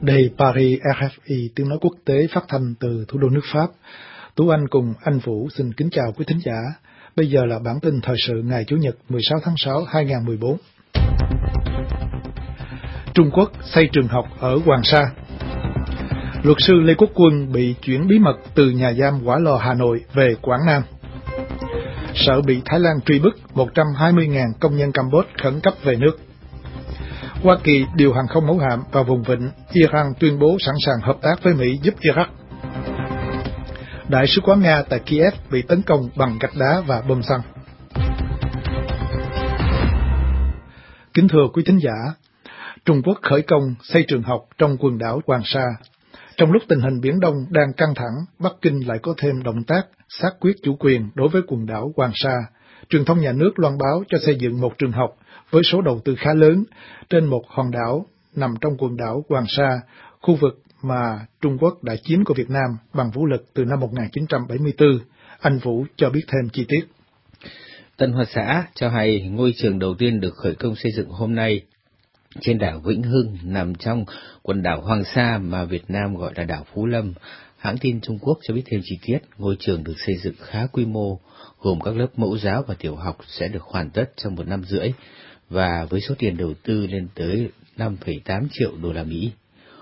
Đây Paris, RFI, tiếng nói quốc tế phát thanh từ thủ đô nước Pháp. Tú Anh cùng anh Vũ xin kính chào quý thính giả. Bây giờ là bản tin thời sự ngày Chủ nhật 16 tháng 6, 2014. Trung Quốc xây trường học ở Hoàng Sa. Luật sư Lê Quốc Quân bị chuyển bí mật từ nhà giam Hỏa Lò Hà Nội về Quảng Nam. Sợ bị Thái Lan truy bức, 120.000 công nhân Campuchia khẩn cấp về nước. Hoa Kỳ điều hàng không mẫu hạm vào vùng vịnh, Iran tuyên bố sẵn sàng hợp tác với Mỹ giúp Iraq. Đại sứ quán Nga tại Kiev bị tấn công bằng gạch đá và bom xăng. Kính thưa quý thính giả, Trung Quốc khởi công xây trường học trong quần đảo Hoàng Sa. Trong lúc tình hình Biển Đông đang căng thẳng, Bắc Kinh lại có thêm động tác xác quyết chủ quyền đối với quần đảo Hoàng Sa. Truyền thông nhà nước loan báo cho xây dựng một trường học với số đầu tư khá lớn trên một hòn đảo nằm trong quần đảo Hoàng Sa, khu vực mà Trung Quốc đã chiếm của Việt Nam bằng vũ lực từ năm 1974. Anh Vũ cho biết thêm chi tiết. Tân Hoa Xã cho hay ngôi trường đầu tiên được khởi công xây dựng hôm nay trên đảo Vĩnh Hưng nằm trong quần đảo Hoàng Sa mà Việt Nam gọi là đảo Phú Lâm. Hãng tin Trung Quốc cho biết thêm chi tiết, ngôi trường được xây dựng khá quy mô, gồm các lớp mẫu giáo và tiểu học sẽ được hoàn tất trong 1 năm rưỡi, và với số tiền đầu tư lên tới 5,8 triệu đô la Mỹ.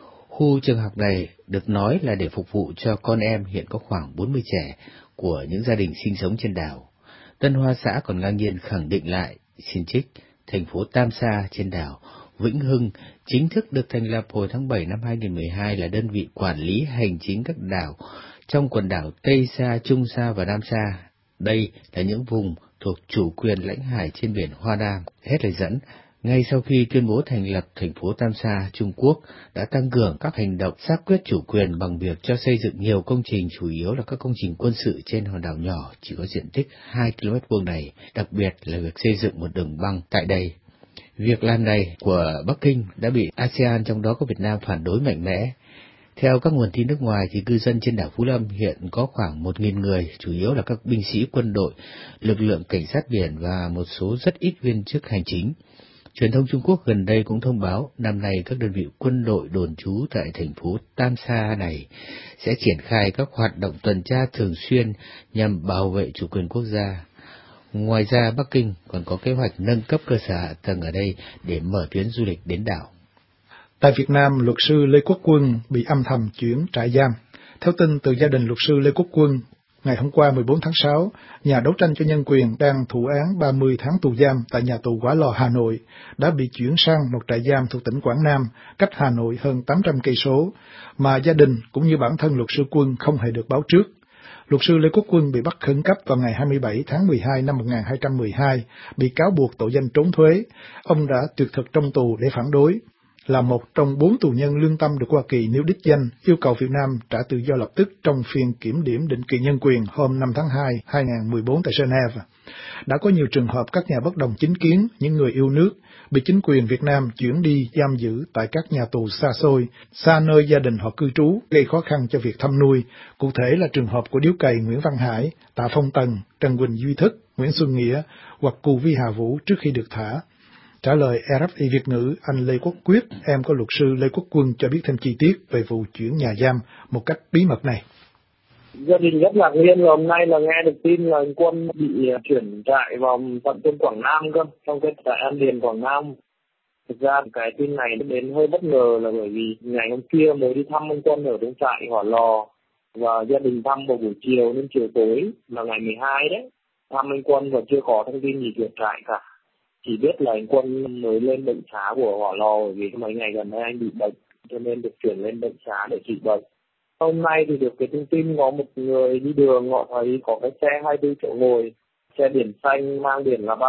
Khu trường học này được nói là để phục vụ cho con em, hiện có khoảng 40 trẻ của những gia đình sinh sống trên đảo. Tân Hoa Xã còn ngang nhiên khẳng định lại, xin trích, thành phố Tam Sa trên đảo Vĩnh Hưng chính thức được thành lập hồi tháng 7 năm 2012 là đơn vị quản lý hành chính các đảo trong quần đảo Tây Sa, Trung Sa và Nam Sa. Đây là những vùng thuộc chủ quyền lãnh hải trên biển Hoa Nam. Hết lời dẫn. Ngay sau khi tuyên bố thành lập thành phố Tam Sa, Trung Quốc đã tăng cường các hành động xác quyết chủ quyền bằng việc cho xây dựng nhiều công trình, chủ yếu là các công trình quân sự trên hòn đảo nhỏ chỉ có diện tích 2 km2 này, đặc biệt là việc xây dựng một đường băng tại đây. Việc làm này của Bắc Kinh đã bị ASEAN, trong đó có Việt Nam, phản đối mạnh mẽ. Theo các nguồn tin nước ngoài thì cư dân trên đảo Phú Lâm hiện có khoảng 1.000 người, chủ yếu là các binh sĩ quân đội, lực lượng cảnh sát biển và một số rất ít viên chức hành chính. Truyền thông Trung Quốc gần đây cũng thông báo năm nay các đơn vị quân đội đồn trú tại thành phố Tam Sa này sẽ triển khai các hoạt động tuần tra thường xuyên nhằm bảo vệ chủ quyền quốc gia. Ngoài ra, Bắc Kinh còn có kế hoạch nâng cấp cơ sở hạ tầng ở đây để mở tuyến du lịch đến đảo. Tại Việt Nam, luật sư Lê Quốc Quân bị âm thầm chuyển trại giam. Theo tin từ gia đình luật sư Lê Quốc Quân, ngày hôm qua 14 tháng 6, nhà đấu tranh cho nhân quyền đang thụ án 30 tháng tù giam tại nhà tù Hỏa Lò Hà Nội đã bị chuyển sang một trại giam thuộc tỉnh Quảng Nam, cách Hà Nội hơn 800 cây số, mà gia đình cũng như bản thân luật sư Quân không hề được báo trước. Luật sư Lê Quốc Quân bị bắt khẩn cấp vào ngày 27 tháng 12 năm 1212, bị cáo buộc tội danh trốn thuế. Ông đã tuyệt thực trong tù để phản đối. Là một trong 4 tù nhân lương tâm được Hoa Kỳ nêu đích danh, yêu cầu Việt Nam trả tự do lập tức trong phiên kiểm điểm định kỳ nhân quyền hôm 5 tháng 2, 2014 tại Geneva. Đã có nhiều trường hợp các nhà bất đồng chính kiến, những người yêu nước, bị chính quyền Việt Nam chuyển đi giam giữ tại các nhà tù xa xôi, xa nơi gia đình họ cư trú, gây khó khăn cho việc thăm nuôi. Cụ thể là trường hợp của điếu cày Nguyễn Văn Hải, Tạ Phong Tần, Trần Quỳnh Duy Thức, Nguyễn Xuân Nghĩa hoặc Cù Vi Hà Vũ trước khi được thả. Trả lời RFI Việt ngữ, anh Lê Quốc Quyết, em của luật sư Lê Quốc Quân, cho biết thêm chi tiết về vụ chuyển nhà giam một cách bí mật này. Gia đình rất ngạc nhiên là hôm nay là nghe được tin là anh Quân bị chuyển trại vào tận trên Quảng Nam cơ, trong cái trại An Điền Quảng Nam. Thực ra cái tin này đến hơi bất ngờ là bởi vì ngày hôm kia mới đi thăm anh Quân ở trong trại Hỏa Lò, và gia đình thăm vào buổi chiều đến chiều tối là ngày 12 đấy. Thăm anh Quân và chưa có thông tin gì chuyển trại cả. Chỉ biết là anh Quân mới lên bệnh xá của Hỏa Lò bởi vì mấy ngày gần đây anh bị bệnh cho nên được chuyển lên bệnh xá để trị bệnh. Hôm nay thì được cái thông tin có một người đi đường họ thấy có cái xe 24 chỗ ngồi, xe biển xanh mang biển là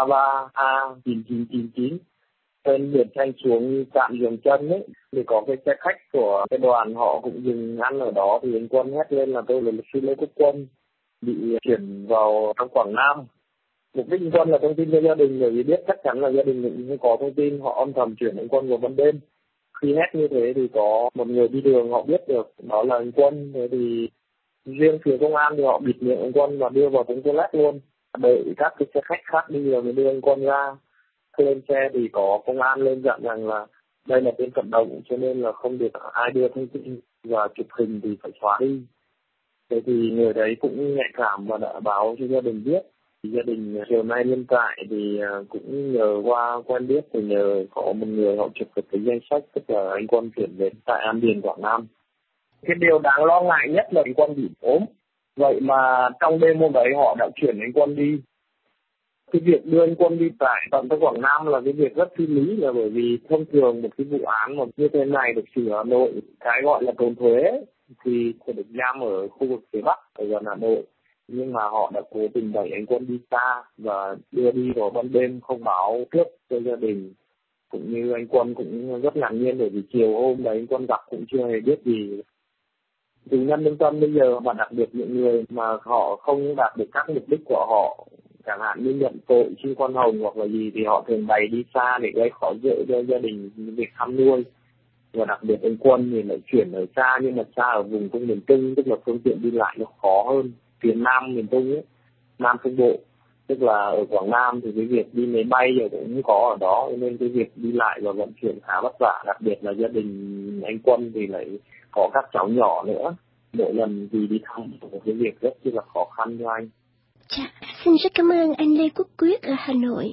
33A9999. Trên biển xanh xuống trạm dừng chân ấy thì có cái xe khách của cái đoàn họ cũng dừng ăn ở đó, thì anh Quân hét lên là tôi là luật sư Lê Quốc Quân bị chuyển vào trong Quảng Nam. Mục đích anh Quân là thông tin cho gia đình, bởi vì biết chắc chắn là gia đình cũng có thông tin, họ âm thầm chuyển anh Quân vào ban đêm. Khi hét như thế thì có một người đi đường họ biết được đó là anh Quân, thế thì riêng phía công an thì họ bịt miệng anh Quân và đưa vào trong toilet luôn, đợi các cái xe khách khác đi rồi mới đưa anh Quân ra. Khi lên xe thì có công an lên dặn rằng là Đây là tên vận động cho nên là không được ai đưa thông tin và chụp hình thì phải xóa đi. Thế thì người đấy cũng nhạy cảm và đã báo cho gia đình biết. Thì gia đình chiều nay lên trại thì cũng nhờ qua quen biết thì nhờ có một người họ chụp được cái danh sách, tức là anh Quân chuyển đến tại An Điền, Quảng Nam. Cái điều đáng lo ngại nhất là anh Quân bị ốm. Vậy mà trong đêm hôm đấy họ đã chuyển anh Quân đi. Cái việc đưa anh Quân đi trại tận tới Quảng Nam là cái việc rất phi lý, là bởi vì thông thường một cái vụ án mà như thế này được xử ở Hà Nội, cái gọi là trốn thuế thì sẽ được giam ở khu vực phía Bắc ở gần Hà Nội. Nhưng mà họ đã cố tình đẩy anh Quân đi xa và đưa đi vào ban đêm không báo trước cho gia đình. Cũng như anh Quân cũng rất ngạc nhiên bởi vì chiều hôm đấy anh Quân gặp cũng chưa hề biết gì. Tù nhân lương tâm bây giờ, và đặc biệt những người mà họ không đạt được các mục đích của họ, chẳng hạn như nhận tội xin khoan hồng hoặc là gì, thì họ thường bày đi xa để gây khó dễ cho gia đình việc thăm nuôi. Và đặc biệt anh Quân thì lại chuyển ở xa, nhưng mà xa ở vùng Trung miền Trung, tức là phương tiện đi lại nó khó hơn. Phía Nam miền Trung ấy, Nam Trung Bộ, tức là ở Quảng Nam thì cái việc đi máy bay giờ cũng có ở đó, nên cái việc đi lại và vận chuyển khá vất vả. Đặc biệt là gia đình anh Quân thì lại có các cháu nhỏ nữa, mỗi lần vì đi thăm một cái việc rất là khó khăn cho anh. Dạ, xin rất cảm ơn anh Lê Quốc Quyết ở Hà Nội.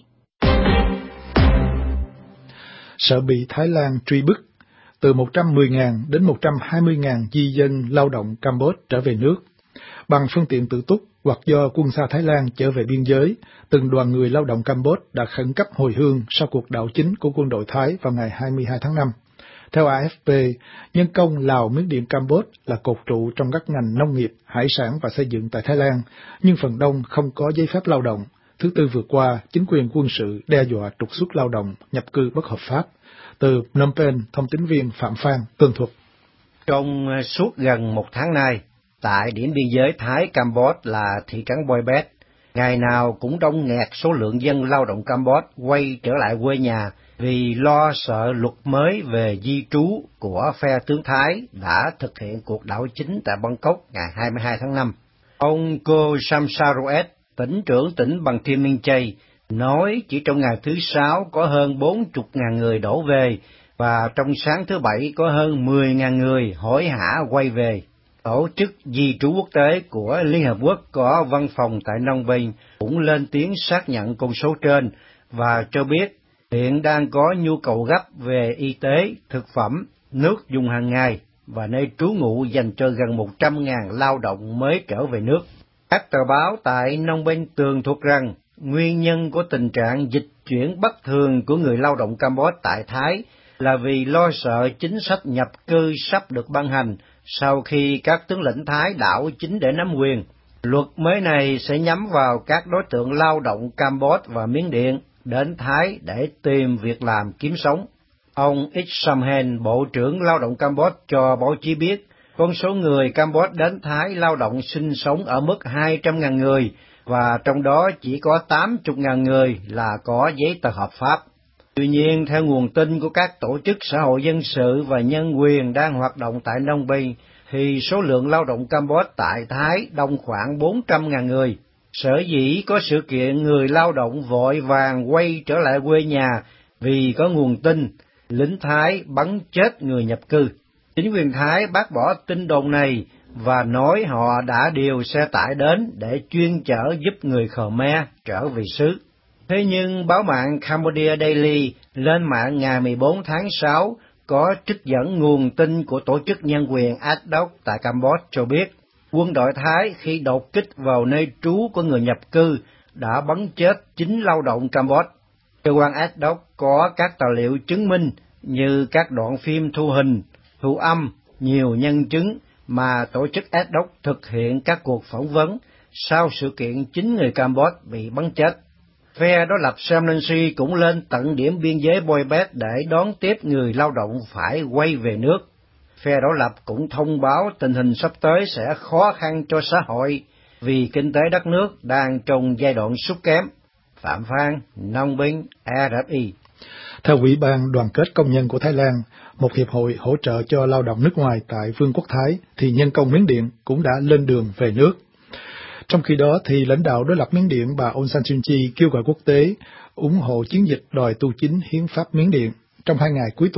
Sợ bị Thái Lan truy bức, từ 110.000 đến 120.000 di dân lao động Campuchia trở về nước. Bằng phương tiện tự túc hoặc do quân xa Thái Lan trở về biên giới, từng đoàn người lao động Campuchia đã khẩn cấp hồi hương sau cuộc đảo chính của quân đội Thái vào ngày 22 tháng 5. Theo AFP, nhân công Lào, Miến Điện, Campuchia là cột trụ trong các ngành nông nghiệp, hải sản và xây dựng tại Thái Lan, nhưng phần đông không có giấy phép lao động. Thứ Tư vừa qua, chính quyền quân sự đe dọa trục xuất lao động, nhập cư bất hợp pháp. Từ Phnom Penh, thông tín viên Phạm Phan tường thuật. Trong suốt gần một tháng nay, tại điểm biên giới Thái-Campuchia là thị trấn Boibet, ngày nào cũng đông nghẹt số lượng dân lao động Campuchia quay trở lại quê nhà vì lo sợ luật mới về di trú của phe tướng Thái đã thực hiện cuộc đảo chính tại Bangkok ngày 22 tháng 5. Ông Ko Samsaroet, tỉnh trưởng tỉnh Bang Thiên Minh Chay, nói chỉ trong ngày thứ Sáu có hơn 40.000 người đổ về, và trong sáng thứ Bảy có hơn 10.000 người hối hả quay về. Tổ chức Di trú Quốc tế của Liên Hợp Quốc có văn phòng tại Phnom Penh cũng lên tiếng xác nhận con số trên và cho biết hiện đang có nhu cầu gấp về y tế, thực phẩm, nước dùng hàng ngày và nơi trú ngụ dành cho gần 100.000 lao động mới trở về nước. Các tờ báo tại Phnom Penh tường thuật rằng nguyên nhân của tình trạng dịch chuyển bất thường của người lao động Campuchia tại Thái là vì lo sợ chính sách nhập cư sắp được ban hành sau khi các tướng lĩnh Thái đảo chính để nắm quyền. Luật mới này sẽ nhắm vào các đối tượng lao động Campuchia và Miến Điện đến Thái để tìm việc làm kiếm sống. Ông Ich Samhen, Bộ trưởng Lao động Campuchia cho báo chí biết, con số người Campuchia đến Thái lao động sinh sống ở mức 200.000 người, và trong đó chỉ có 80.000 người là có giấy tờ hợp pháp. Tuy nhiên, theo nguồn tin của các tổ chức xã hội dân sự và nhân quyền đang hoạt động tại Phnom Penh, thì số lượng lao động Campuchia tại Thái đông khoảng 400.000 người. Sở dĩ có sự kiện người lao động vội vàng quay trở lại quê nhà vì có nguồn tin lính Thái bắn chết người nhập cư. Chính quyền Thái bác bỏ tin đồn này và nói họ đã điều xe tải đến để chuyên chở giúp người Khmer trở về xứ. Thế nhưng báo mạng Cambodia Daily lên mạng ngày 14 tháng 6 có trích dẫn nguồn tin của tổ chức nhân quyền ADNOC tại Campuchia cho biết, quân đội Thái khi đột kích vào nơi trú của người nhập cư đã bắn chết 9 lao động Campuchia. Cơ quan ADNOC có các tài liệu chứng minh như các đoạn phim thu hình, thu âm, nhiều nhân chứng mà tổ chức ADNOC thực hiện các cuộc phỏng vấn sau sự kiện 9 người Campuchia bị bắn chết. Phe đối lập Sam Rainsy cũng lên tận điểm biên giới Boibet để đón tiếp người lao động phải quay về nước. Phe đối lập cũng thông báo tình hình sắp tới sẽ khó khăn cho xã hội vì kinh tế đất nước đang trong giai đoạn sút kém. Phạm Phan, Phnom Penh, RFI. Theo Ủy ban Đoàn kết Công nhân của Thái Lan, một hiệp hội hỗ trợ cho lao động nước ngoài tại Vương quốc Thái, thì nhân công Miến Điện cũng đã lên đường về nước. Trong khi đó, thì lãnh đạo đối lập Miến Điện bà Aung San Suu Kyi kêu gọi quốc tế ủng hộ chiến dịch đòi tu chính hiến pháp Miến Điện. Trong 2 ngày cuối tuần,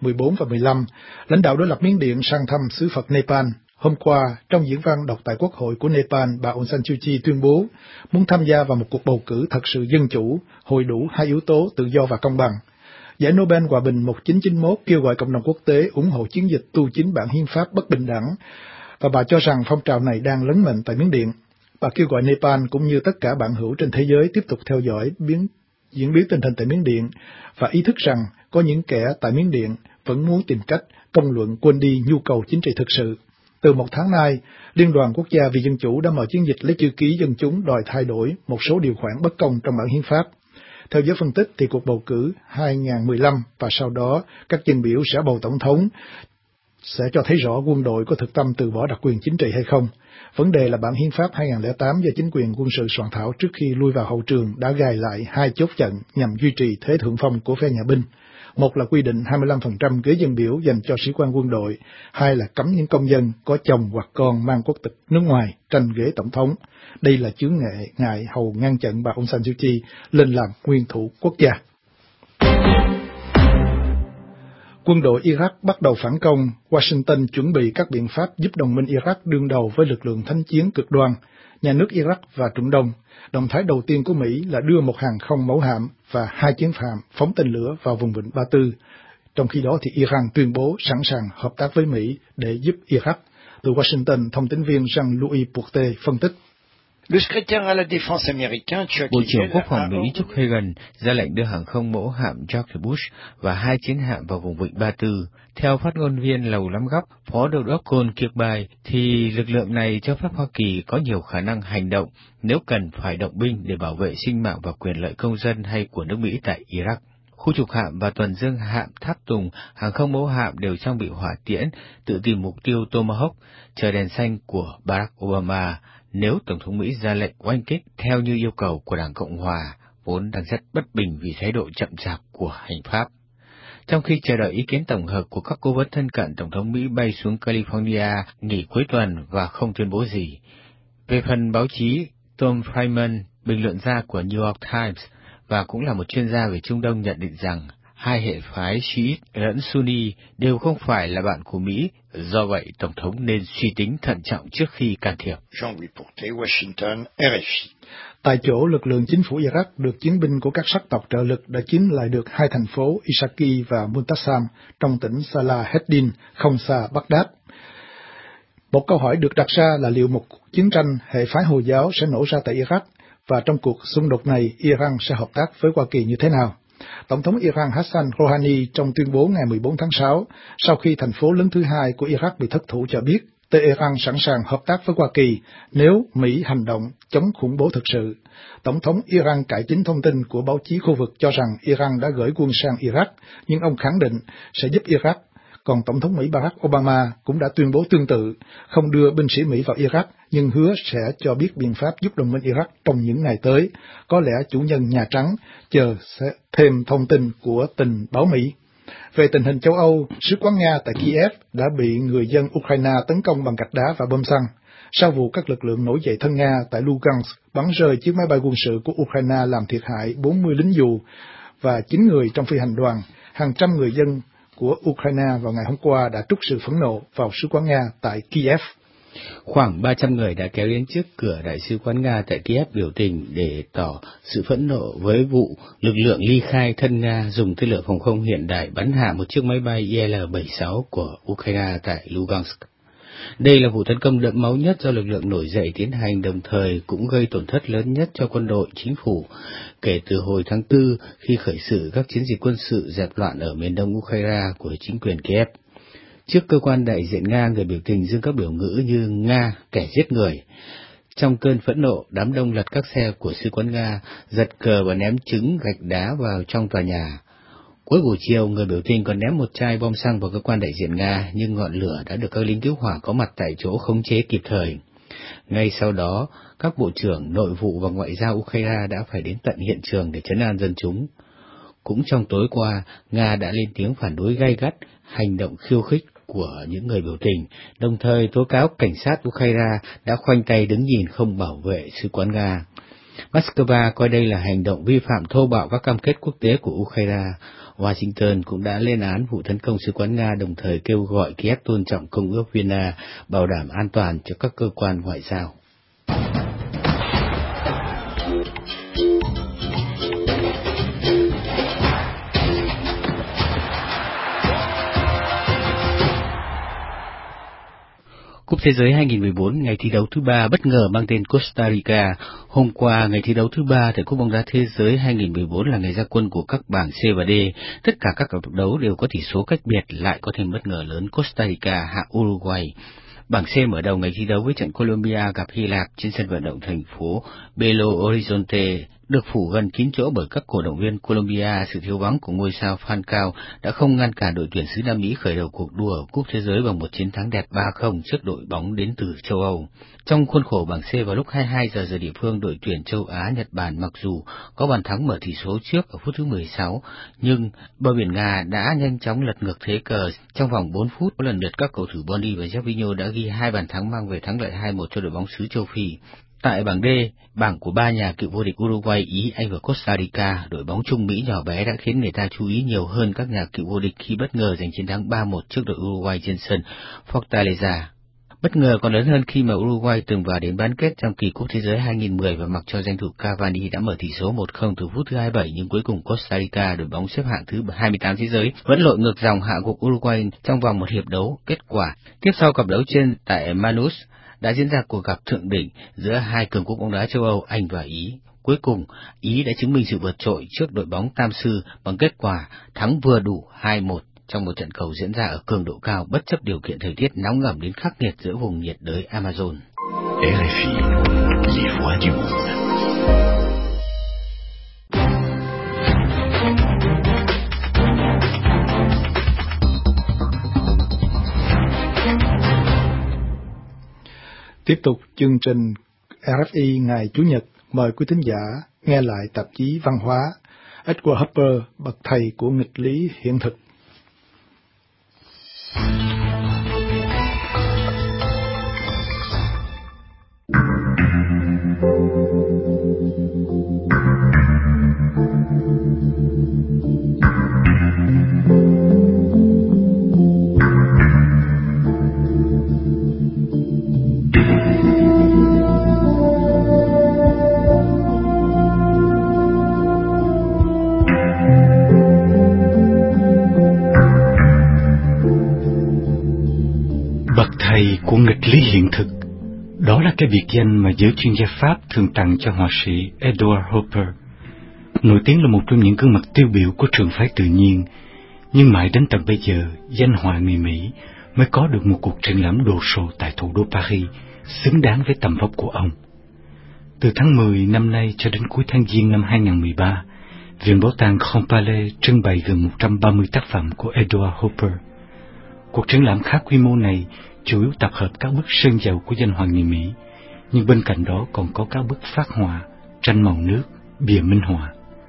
14 và 15, lãnh đạo đối lập Miến Điện sang thăm xứ Phật Nepal. Hôm qua, trong diễn văn đọc tại Quốc hội của Nepal, bà Aung San Suu Kyi tuyên bố muốn tham gia vào một cuộc bầu cử thật sự dân chủ, hội đủ hai yếu tố tự do và công bằng. Giải Nobel Hòa bình 1991 kêu gọi cộng đồng quốc tế ủng hộ chiến dịch tu chính bản hiến pháp bất bình đẳng, và bà cho rằng phong trào này đang lớn mạnh tại Miến Điện. Bà kêu gọi Nepal cũng như tất cả bạn hữu trên thế giới tiếp tục theo dõi diễn biến tình hình tại Miến Điện và ý thức rằng có những kẻ tại Miến Điện vẫn muốn tìm cách công luận quên đi nhu cầu chính trị thực sự. Từ một tháng nay, Liên đoàn Quốc gia vì Dân chủ đã mở chiến dịch lấy chữ ký dân chúng đòi thay đổi một số điều khoản bất công trong bản hiến pháp. Theo giới phân tích thì cuộc bầu cử 2015 và sau đó các dân biểu sẽ bầu tổng thống sẽ cho thấy rõ quân đội có thực tâm từ bỏ đặc quyền chính trị hay không. Vấn đề là bản hiến pháp 2008 do chính quyền quân sự soạn thảo trước khi lui vào hậu trường đã gài lại hai chốt chặn nhằm duy trì thế thượng phong của phe nhà binh. Một là quy định 25% ghế dân biểu dành cho sĩ quan quân đội, hai là cấm những công dân có chồng hoặc con mang quốc tịch nước ngoài tranh ghế tổng thống. Đây là chướng ngại hầu ngăn chặn bà Aung San Suu Kyi lên làm nguyên thủ quốc gia. Quân đội Iraq bắt đầu phản công, Washington chuẩn bị các biện pháp giúp đồng minh Iraq đương đầu với lực lượng thánh chiến cực đoan, nhà nước Iraq và Trung Đông. Động thái đầu tiên của Mỹ là đưa một hàng không mẫu hạm và hai chiến hạm phóng tên lửa vào vùng vịnh Ba Tư. Trong khi đó thì Iran tuyên bố sẵn sàng hợp tác với Mỹ để giúp Iraq. Từ Washington, thông tín viên Jean-Louis Bourtet phân tích. Bộ trưởng Quốc phòng Mỹ Chuck Hagan ra lệnh đưa hàng không mẫu hạm George Bush và hai chiến hạm vào vùng vịnh Ba Tư. Theo phát ngôn viên Lầu Năm Góc, Phó Đô đốc Cole Kirkby, thì lực lượng này cho phép Hoa Kỳ có nhiều khả năng hành động nếu cần phải động binh để bảo vệ sinh mạng và quyền lợi công dân hay của nước Mỹ tại Iraq. Khu trục hạm và tuần dương hạm Tháp Tùng, hàng không mẫu hạm đều trang bị hỏa tiễn, tự tìm mục tiêu Tomahawk, chờ đèn xanh của Barack Obama nếu Tổng thống Mỹ ra lệnh oanh kích theo như yêu cầu của Đảng Cộng Hòa, vốn đang rất bất bình vì thái độ chậm chạp của hành pháp. Trong khi chờ đợi ý kiến tổng hợp của các cố vấn thân cận, Tổng thống Mỹ bay xuống California nghỉ cuối tuần và không tuyên bố gì. Về phần báo chí, Tom Friedman, bình luận gia của New York Times và cũng là một chuyên gia về Trung Đông, nhận định rằng hai hệ phái Shiite lẫn Sunni đều không phải là bạn của Mỹ, do vậy Tổng thống nên suy tính thận trọng trước khi can thiệp. Tại chỗ, lực lượng chính phủ Iraq được chiến binh của các sắc tộc trợ lực đã chiếm lại được hai thành phố Ishaqi và Muntasam trong tỉnh Salaheddin, không xa Baghdad. Một câu hỏi được đặt ra là liệu một cuộc chiến tranh hệ phái Hồi giáo sẽ nổ ra tại Iraq, và trong cuộc xung đột này, Iran sẽ hợp tác với Hoa Kỳ như thế nào? Tổng thống Iran Hassan Rouhani trong tuyên bố ngày 14 tháng 6, sau khi thành phố lớn thứ hai của Iraq bị thất thủ cho biết, Tehran sẵn sàng hợp tác với Hoa Kỳ nếu Mỹ hành động chống khủng bố thực sự. Tổng thống Iran cải chính thông tin của báo chí khu vực cho rằng Iran đã gửi quân sang Iraq, nhưng ông khẳng định sẽ giúp Iraq. Còn Tổng thống Mỹ Barack Obama cũng đã tuyên bố tương tự, không đưa binh sĩ Mỹ vào Iraq, nhưng hứa sẽ cho biết biện pháp giúp đồng minh Iraq trong những ngày tới. Có lẽ chủ nhân Nhà Trắng chờ sẽ thêm thông tin của tình báo Mỹ. Về tình hình châu Âu, sứ quán Nga tại Kiev đã bị người dân Ukraine tấn công bằng gạch đá và bom xăng. Sau vụ các lực lượng nổi dậy thân Nga tại Lugansk bắn rơi chiếc máy bay quân sự của Ukraine làm thiệt hại 40 lính dù và 9 người trong phi hành đoàn, hàng trăm người dân của Ukraine vào ngày hôm qua đã trút sự phẫn nộ vào sứ quán Nga tại Kiev. Khoảng 300 người đã kéo đến trước cửa Đại sứ quán Nga tại Kiev biểu tình để tỏ sự phẫn nộ với vụ lực lượng ly khai thân Nga dùng tên lửa phòng không hiện đại bắn hạ một chiếc máy bay Il-76 của Ukraine tại Lugansk. Đây là vụ tấn công đẫm máu nhất do lực lượng nổi dậy tiến hành, đồng thời cũng gây tổn thất lớn nhất cho quân đội chính phủ kể từ hồi tháng 4 khi khởi sự các chiến dịch quân sự dẹp loạn ở miền đông Ukraine của chính quyền Kiev. Trước cơ quan đại diện Nga, người biểu tình dương các biểu ngữ như Nga, kẻ giết người. Trong cơn phẫn nộ, đám đông lật các xe của sứ quán Nga, giật cờ và ném trứng gạch đá vào trong tòa nhà. Cuối buổi chiều, người biểu tình còn ném một chai bom xăng vào cơ quan đại diện Nga, nhưng ngọn lửa đã được các lính cứu hỏa có mặt tại chỗ khống chế kịp thời. Ngay sau đó, các bộ trưởng nội vụ và ngoại giao Ukraine đã phải đến tận hiện trường để trấn an dân chúng. Cũng trong tối qua, Nga đã lên tiếng phản đối gay gắt hành động khiêu khích của những người biểu tình, đồng thời tố cáo cảnh sát Ukraine đã khoanh tay đứng nhìn không bảo vệ sứ quán Nga. Moscow coi đây là hành động vi phạm thô bạo các cam kết quốc tế của Ukraine. Washington cũng đã lên án vụ tấn công sứ quán Nga, đồng thời kêu gọi Kiev tôn trọng Công ước Vienna, bảo đảm an toàn cho các cơ quan ngoại giao. Cúp Thế giới 2014, ngày thi đấu thứ 3 bất ngờ mang tên Costa Rica. Hôm qua, ngày thi đấu thứ 3 tại Cúp bóng đá Thế giới 2014 là ngày ra quân của các bảng C và D. Tất cả các cặp đấu đều có tỷ số cách biệt, lại có thêm bất ngờ lớn Costa Rica hạ Uruguay. Bảng C mở đầu ngày thi đấu với trận Colombia gặp Hy Lạp trên sân vận động thành phố Belo Horizonte, được phủ gần kín chỗ bởi các cổ động viên Colombia. Sự thiếu vắng của ngôi sao Falcao đã không ngăn cản đội tuyển xứ Nam Mỹ khởi đầu cuộc đua ở Cúp Thế giới bằng một chiến thắng đẹp 3-0 trước đội bóng đến từ châu Âu. Trong khuôn khổ bảng C vào lúc 22 giờ địa phương, đội tuyển châu Á Nhật Bản mặc dù có bàn thắng mở tỷ số trước ở phút thứ 16, nhưng bờ biển Nga đã nhanh chóng lật ngược thế cờ. Trong vòng 4 phút, có lần lượt các cầu thủ Bondi và Gervinho đã ghi 2 bàn thắng mang về thắng lợi 2-1 cho đội bóng xứ châu Phi. Tại bảng D, bảng của ba nhà cựu vô địch Uruguay, Ý, Anh và Costa Rica, đội bóng Trung Mỹ nhỏ bé đã khiến người ta chú ý nhiều hơn các nhà cựu vô địch khi bất ngờ giành chiến thắng 3-1 trước đội Uruguay trên sân Fortaleza. Bất ngờ còn lớn hơn khi mà Uruguay từng vào đến bán kết trong kỳ Cúp Thế giới 2010 và mặc cho danh thủ Cavani đã mở tỷ số 1-0 từ phút thứ 27, nhưng cuối cùng Costa Rica, đội bóng xếp hạng thứ 28 thế giới, vẫn lội ngược dòng hạ gục Uruguay trong vòng một hiệp đấu. Kết quả tiếp sau cặp đấu trên tại Manus đã diễn ra cuộc gặp thượng đỉnh giữa hai cường quốc bóng đá châu Âu, Anh và Ý. Cuối cùng, Ý đã chứng minh sự vượt trội trước đội bóng Tam Sư bằng kết quả thắng vừa đủ 2-1 trong một trận cầu diễn ra ở cường độ cao bất chấp điều kiện thời tiết nóng ẩm đến khắc nghiệt giữa vùng nhiệt đới Amazon. RFI, les voix du monde. Tiếp tục chương trình RFI ngày Chủ nhật, mời quý thính giả nghe lại tạp chí văn hóa Edward Hopper, bậc thầy của nghịch lý hiện thực. Thầy của nghịch lý hiện thực, đó là cái biệt danh mà giới chuyên gia Pháp thường tặng cho họa sĩ Edward Hopper. Nổi tiếng là một trong những gương mặt tiêu biểu của trường phái tự nhiên, nhưng mãi đến tận bây giờ, danh họa người Mỹ mới có được một cuộc triển lãm đồ sộ tại thủ đô Paris, xứng đáng với tầm vóc của ông. Từ tháng 10 năm nay cho đến cuối tháng Giêng năm 2013, Viện Bảo tàng Grand Palais trưng bày gần 130 tác phẩm của Edward Hopper. Cuộc triển lãm khá quy mô này chủ yếu tập hợp các bức sơn dầu của danh họa người Mỹ, nhưng bên cạnh đó còn có các bức phác họa, tranh màu nước, bìa minh họa.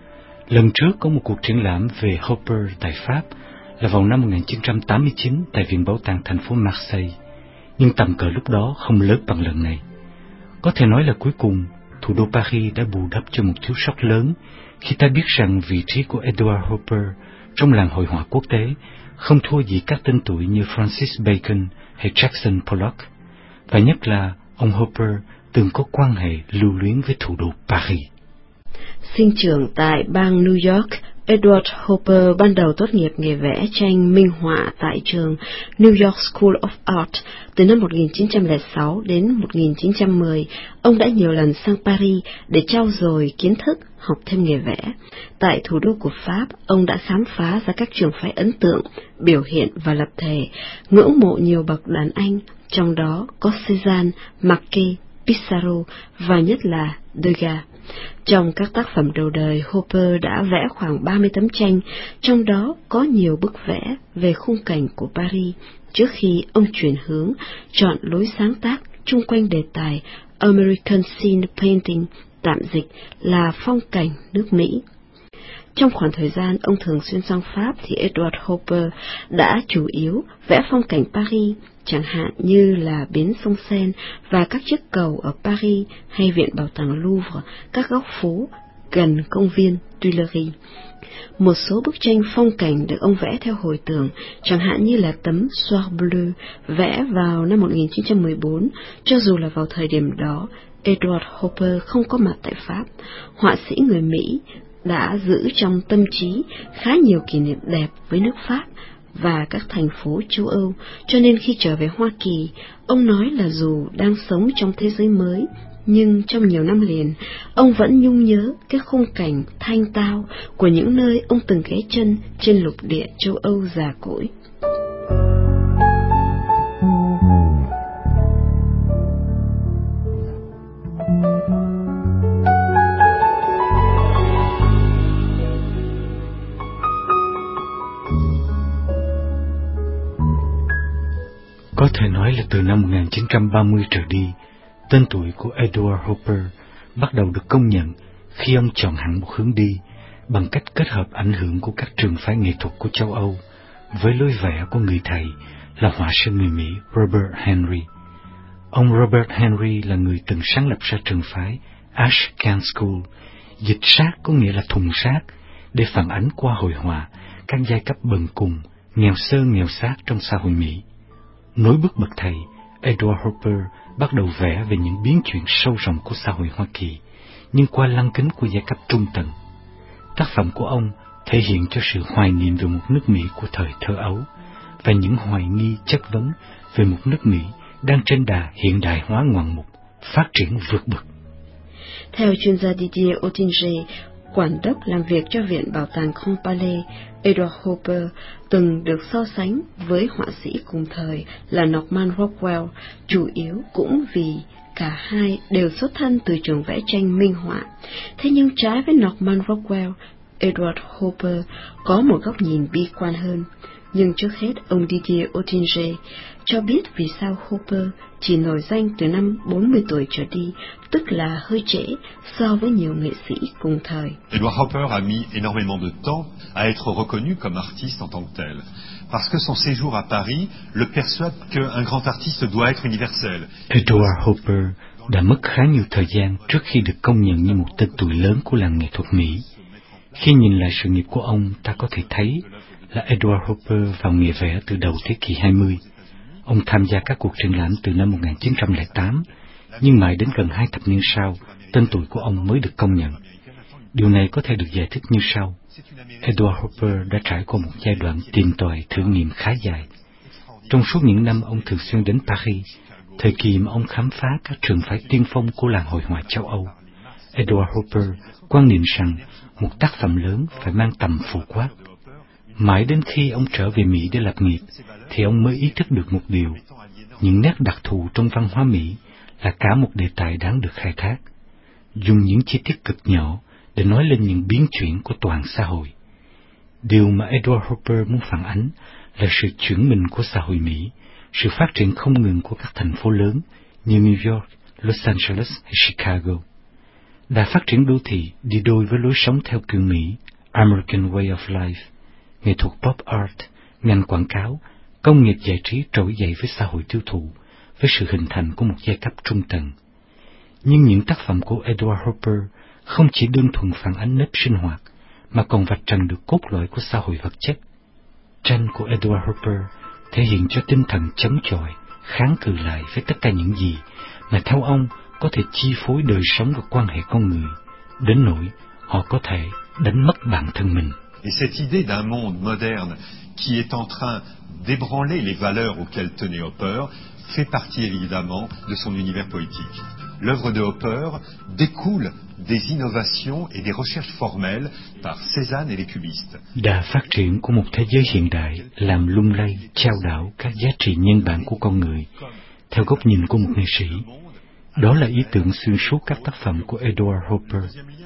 Lần trước có một cuộc triển lãm về Hopper tại Pháp là vào năm 1989 tại Viện Bảo tàng thành phố Marseille, nhưng tầm cỡ lúc đó không lớn bằng lần này. Có thể nói là cuối cùng, thủ đô Paris đã bù đắp cho một thiếu sót lớn khi ta biết rằng vị trí của Edward Hopper trong làng hội họa quốc tế không thua gì các tên tuổi như Francis Bacon hay Jackson Pollock, và nhất là ông Hopper từng có quan hệ lưu luyến với thủ đô Paris. Sinh trưởng tại bang New York, Edward Hopper ban đầu tốt nghiệp nghề vẽ tranh minh họa tại trường New York School of Art. Từ năm 1906 đến 1910, ông đã nhiều lần sang Paris để trau dồi kiến thức, học thêm nghề vẽ. Tại thủ đô của Pháp, ông đã khám phá ra các trường phái ấn tượng, biểu hiện và lập thể, ngưỡng mộ nhiều bậc đàn anh, trong đó có Cézanne, Marquet, Pissarro và nhất là Degas. Trong các tác phẩm đầu đời, Hopper đã vẽ khoảng 30 tấm tranh, trong đó có nhiều bức vẽ về khung cảnh của Paris, trước khi ông chuyển hướng, chọn lối sáng tác chung quanh đề tài American Scene Painting, tạm dịch là phong cảnh nước Mỹ. Trong khoảng thời gian ông thường xuyên sang Pháp thì Edward Hopper đã chủ yếu vẽ phong cảnh Paris, chẳng hạn như là bến sông Seine và các chiếc cầu ở Paris hay viện bảo tàng Louvre, các góc phố gần công viên Tuileries. Một số bức tranh phong cảnh được ông vẽ theo hồi tưởng, chẳng hạn như là tấm Soir Bleu vẽ vào năm 1914, cho dù là vào thời điểm đó, Edward Hopper không có mặt tại Pháp. Họa sĩ người Mỹ đã giữ trong tâm trí khá nhiều kỷ niệm đẹp với nước Pháp và các thành phố châu Âu, cho nên khi trở về Hoa Kỳ, ông nói là dù đang sống trong thế giới mới, nhưng trong nhiều năm liền, ông vẫn nhung nhớ cái khung cảnh thanh tao của những nơi ông từng ghé chân trên lục địa châu Âu già cỗi. Có thể nói là từ năm 1930 trở đi, tên tuổi của Edward Hopper bắt đầu được công nhận khi ông chọn hẳn một hướng đi bằng cách kết hợp ảnh hưởng của các trường phái nghệ thuật của châu Âu với lối vẽ của người thầy là họa sĩ người Mỹ Robert Henry. Ông Robert Henry là người từng sáng lập ra trường phái Ashcan School, dịch sát có nghĩa là thùng rác, để phản ánh qua hội họa các giai cấp bần cùng, nghèo sơ nghèo xác trong xã hội Mỹ. Nối bước bậc thầy, Edward Hopper bắt đầu vẽ về những biến chuyển sâu rộng của xã hội Hoa Kỳ, nhưng qua lăng kính của giai cấp trung tầng. Tác phẩm của ông thể hiện cho sự hoài niệm về một nước Mỹ của thời thơ ấu và những hoài nghi chất vấn về một nước Mỹ đang trên đà hiện đại hóa ngoạn mục, phát triển vượt bậc. Theo chuyên gia Didier Ottinger, quản đốc làm việc cho Viện Bảo tàng Grand Palais, Edward Hopper từng được so sánh với họa sĩ cùng thời là Norman Rockwell, chủ yếu cũng vì cả hai đều xuất thân từ trường vẽ tranh minh họa. Thế nhưng trái với Norman Rockwell, Edward Hopper có một góc nhìn bi quan hơn. Nhưng trước hết, ông Didier Ottinger cho biết vì sao Hopper chỉ nổi danh từ năm 40 tuổi trở đi, tức là hơi trễ so với nhiều nghệ sĩ cùng thời. Edward Hopper a mis énormément de temps à être reconnu comme artiste en tant que tel. Parce que son séjour à Paris le persuade qu'un grand artiste doit être universel. Edward Hopper đã mất khá nhiều thời gian trước khi được công nhận như một tên tuổi lớn của làng nghệ thuật Mỹ. Khi nhìn lại sự nghiệp của ông, ta có thể thấy là Edward Hopper vào nghề vẽ từ đầu thế kỷ 20. Ông tham gia các cuộc triển lãm từ năm 1908, nhưng mãi đến gần 2 thập niên sau, tên tuổi của ông mới được công nhận. Điều này có thể được giải thích như sau. Edward Hopper đã trải qua một giai đoạn tìm tòi thử nghiệm khá dài. Trong suốt những năm ông thường xuyên đến Paris, thời kỳ mà ông khám phá các trường phái tiên phong của làng hội họa châu Âu, Edward Hopper quan niệm rằng một tác phẩm lớn phải mang tầm phổ quát. Mãi đến khi ông trở về Mỹ để lập nghiệp, thì ông mới ý thức được một điều: những nét đặc thù trong văn hóa Mỹ là cả một đề tài đáng được khai thác, dùng những chi tiết cực nhỏ để nói lên những biến chuyển của toàn xã hội. Điều mà Edward Hopper muốn phản ánh là sự chuyển mình của xã hội Mỹ, sự phát triển không ngừng của các thành phố lớn như New York, Los Angeles hay Chicago. Đã phát triển đô thị đi đôi với lối sống theo kiểu Mỹ, American Way of Life, nghệ thuật pop art, ngành quảng cáo, công nghiệp giải trí trỗi dậy với xã hội tiêu thụ, với sự hình thành của một giai cấp trung tầng. Nhưng những tác phẩm của Edward Hopper không chỉ đơn thuần phản ánh nếp sinh hoạt, mà còn vạch trần được cốt lõi của xã hội vật chất. Tranh của Edward Hopper thể hiện cho tinh thần chống chọi, kháng cự lại với tất cả những gì mà theo ông có thể chi phối đời sống và quan hệ con người, đến nỗi họ có thể đánh mất bản thân mình. Et cette idée d'un monde moderne qui est en train d'ébranler les valeurs auxquelles tenait Hopper fait partie évidemment de son univers poétique. L'œuvre de Hopper découle des innovations et des recherches formelles par Cézanne et les cubistes. Đà phát triển của một thế giới hiện đại làm lung lay, chao đảo các giá trị nhân bản của con người, theo góc nhìn của một nghệ sĩ. Đó là ý tưởng xuyên suốt các tác phẩm của Edward Hopper.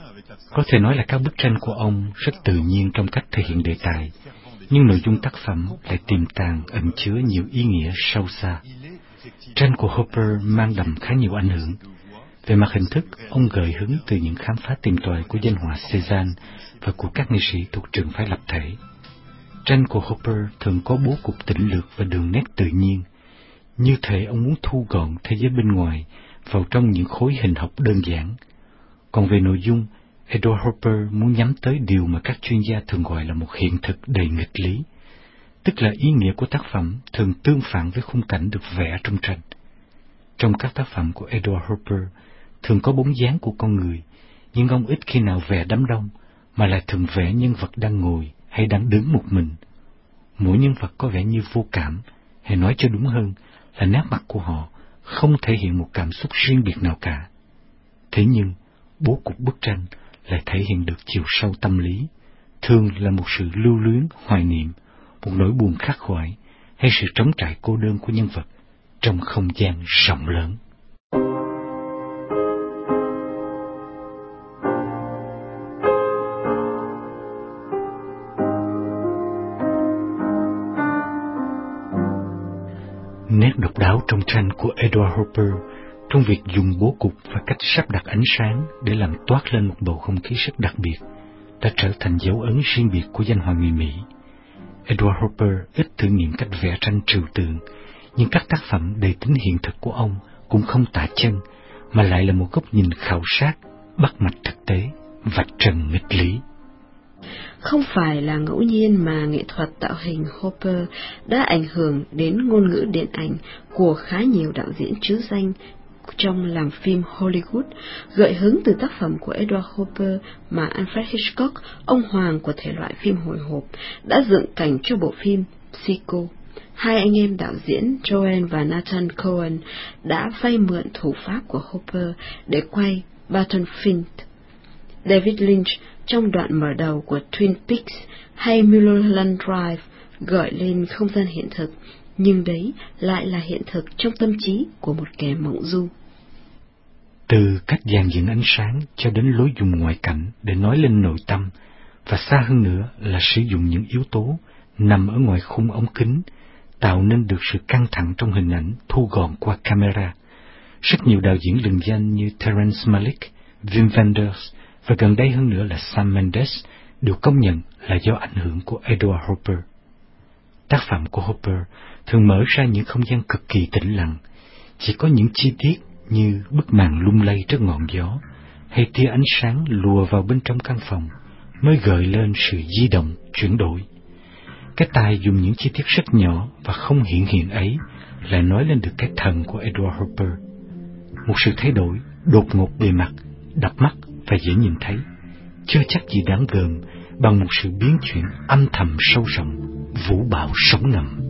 Có thể nói là các bức tranh của ông rất tự nhiên trong cách thể hiện đề tài, nhưng nội dung tác phẩm lại tiềm tàng ẩn chứa nhiều ý nghĩa sâu xa. Tranh của Hopper mang đậm khá nhiều ảnh hưởng. Về mặt hình thức, ông gợi hứng từ những khám phá tìm tòi của danh họa Cézanne và của các nghệ sĩ thuộc trường phái lập thể. Tranh của Hopper thường có bố cục tĩnh lược và đường nét tự nhiên, như thể ông muốn thu gọn thế giới bên ngoài vào trong những khối hình học đơn giản. Còn về nội dung, Edward Hopper muốn nhắm tới điều mà các chuyên gia thường gọi là một hiện thực đầy nghịch lý, tức là ý nghĩa của tác phẩm thường tương phản với khung cảnh được vẽ trong tranh. Trong các tác phẩm của Edward Hopper thường có bóng dáng của con người, nhưng ông ít khi nào vẽ đám đông, mà lại thường vẽ nhân vật đang ngồi hay đang đứng một mình. Mỗi nhân vật có vẻ như vô cảm, hay nói cho đúng hơn là nét mặt của họ không thể hiện một cảm xúc riêng biệt nào cả. Thế nhưng, bố cục bức tranh lại thể hiện được chiều sâu tâm lý, thường là một sự lưu luyến, hoài niệm, một nỗi buồn khắc khoải, hay sự trống trải cô đơn của nhân vật trong không gian rộng lớn. Nét độc đáo trong tranh của Edward Hopper trong việc dùng bố cục và cách sắp đặt ánh sáng để làm toát lên một bầu không khí rất đặc biệt đã trở thành dấu ấn riêng biệt của danh họa người Mỹ. Edward Hopper ít thử nghiệm cách vẽ tranh trừu tượng, nhưng các tác phẩm đầy tính hiện thực của ông cũng không tả chân, mà lại là một góc nhìn khảo sát, bắt mạch thực tế, vạch trần nghịch lý. Không phải là ngẫu nhiên mà nghệ thuật tạo hình Hopper đã ảnh hưởng đến ngôn ngữ điện ảnh của khá nhiều đạo diễn trứ danh trong làng phim Hollywood, gợi hứng từ tác phẩm của Edward Hopper mà Alfred Hitchcock, ông hoàng của thể loại phim hồi hộp, đã dựng cảnh cho bộ phim Psycho. Hai anh em đạo diễn Joanne và Nathan Cohen đã vay mượn thủ pháp của Hopper để quay Barton Fink. David Lynch trong đoạn mở đầu của Twin Peaks hay Mulholland Drive gợi lên không gian hiện thực, nhưng đấy lại là hiện thực trong tâm trí của một kẻ mộng du. Từ cách dàn dựng ánh sáng cho đến lối dùng ngoại cảnh để nói lên nội tâm, và xa hơn nữa là sử dụng những yếu tố nằm ở ngoài khung ống kính, tạo nên được sự căng thẳng trong hình ảnh thu gọn qua camera. Rất nhiều đạo diễn lừng danh như Terrence Malick, Wim Wenders và gần đây hơn nữa là Sam Mendes đều công nhận là do ảnh hưởng của Edward Hopper. Tác phẩm của Hopper thường mở ra những không gian cực kỳ tĩnh lặng, chỉ có những chi tiết như bức màn lung lay trước ngọn gió, hay tia ánh sáng lùa vào bên trong căn phòng mới gợi lên sự di động, chuyển đổi. Cái tài dùng những chi tiết rất nhỏ và không hiển hiện ấy lại nói lên được cái thần của Edward Hopper. Một sự thay đổi đột ngột bề mặt, đập mắt và dễ nhìn thấy, chưa chắc gì đáng gờm bằng một sự biến chuyển âm thầm sâu rộng, vũ bão sóng ngầm.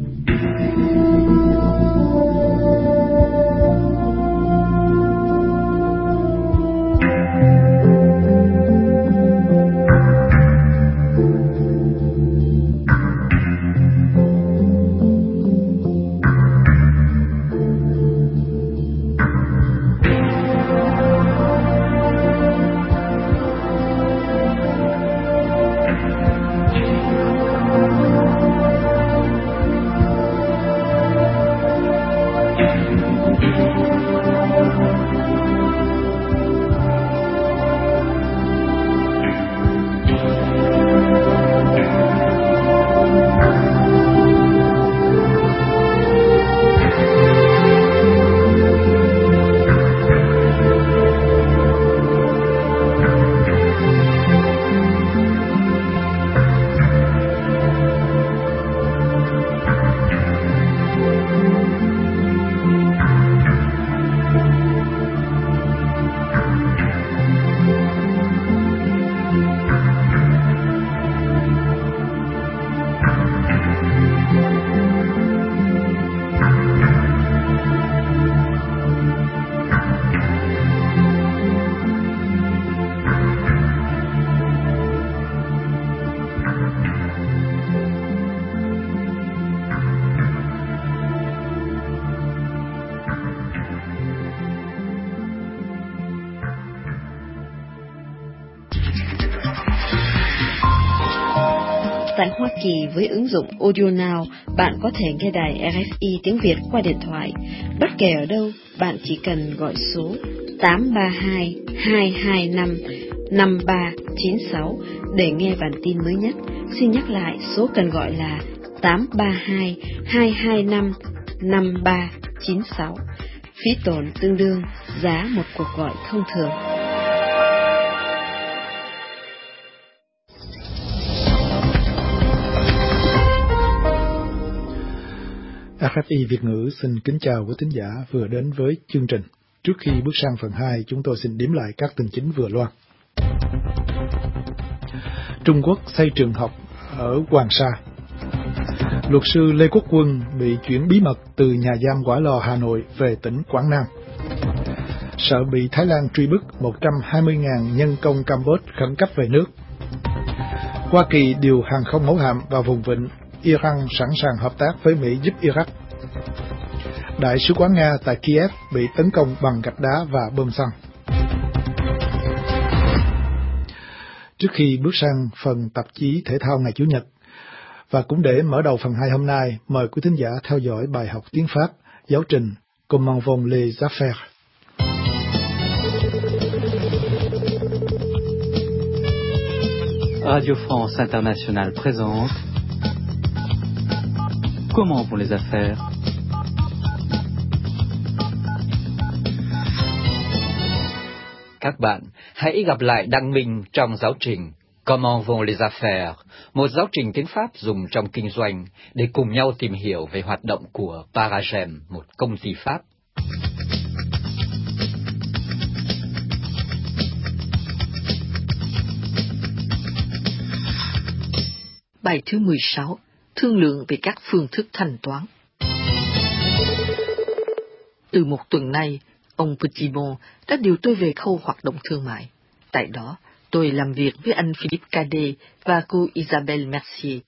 Tại Hoa Kỳ với ứng dụng Audio Now, bạn có thể nghe đài RFI tiếng Việt qua điện thoại. Bất kể ở đâu, bạn chỉ cần gọi số 832-225-5396 để nghe bản tin mới nhất. Xin nhắc lại, số cần gọi là 832-225-5396. Phí tổn tương đương giá một cuộc gọi thông thường. RFI Việt ngữ xin kính chào quý thính giả vừa đến với chương trình. Trước khi bước sang phần 2, chúng tôi xin điểm lại các tin chính vừa loan. Trung Quốc xây trường học ở Hoàng Sa. Luật sư Lê Quốc Quân bị chuyển bí mật từ nhà giam Hỏa Lò, Hà Nội về tỉnh Quảng Nam. Sợ bị Thái Lan truy bức, 120.000 nhân công Campuchia khẩn cấp về nước. Hoa Kỳ điều hàng không mẫu hạm vào vùng vịnh, Iran sẵn sàng hợp tác với Mỹ giúp Iraq. Đại sứ quán Nga tại Kiev bị tấn công bằng gạch đá và bom xăng. Trước khi bước sang phần tạp chí thể thao ngày Chủ nhật, và cũng để mở đầu phần 2 hôm nay, mời quý thính giả theo dõi bài học tiếng Pháp, giáo trình Comment vont les affaires. Radio France Internationale présente Comment vont les affaires? Các bạn hãy gặp lại Đăng Minh trong giáo trình Comment vont les affaires, một giáo trình tiếng Pháp dùng trong kinh doanh để cùng nhau tìm hiểu về hoạt động của Paragem, một công ty Pháp. Bài thứ 16, thương lượng về các phương thức thanh toán. Từ một tuần nay, ông Petitbon đã điều tôi về khâu hoạt động thương mại. Tại đó, tôi làm việc với anh Philippe Cadet và cô Isabelle Mercier.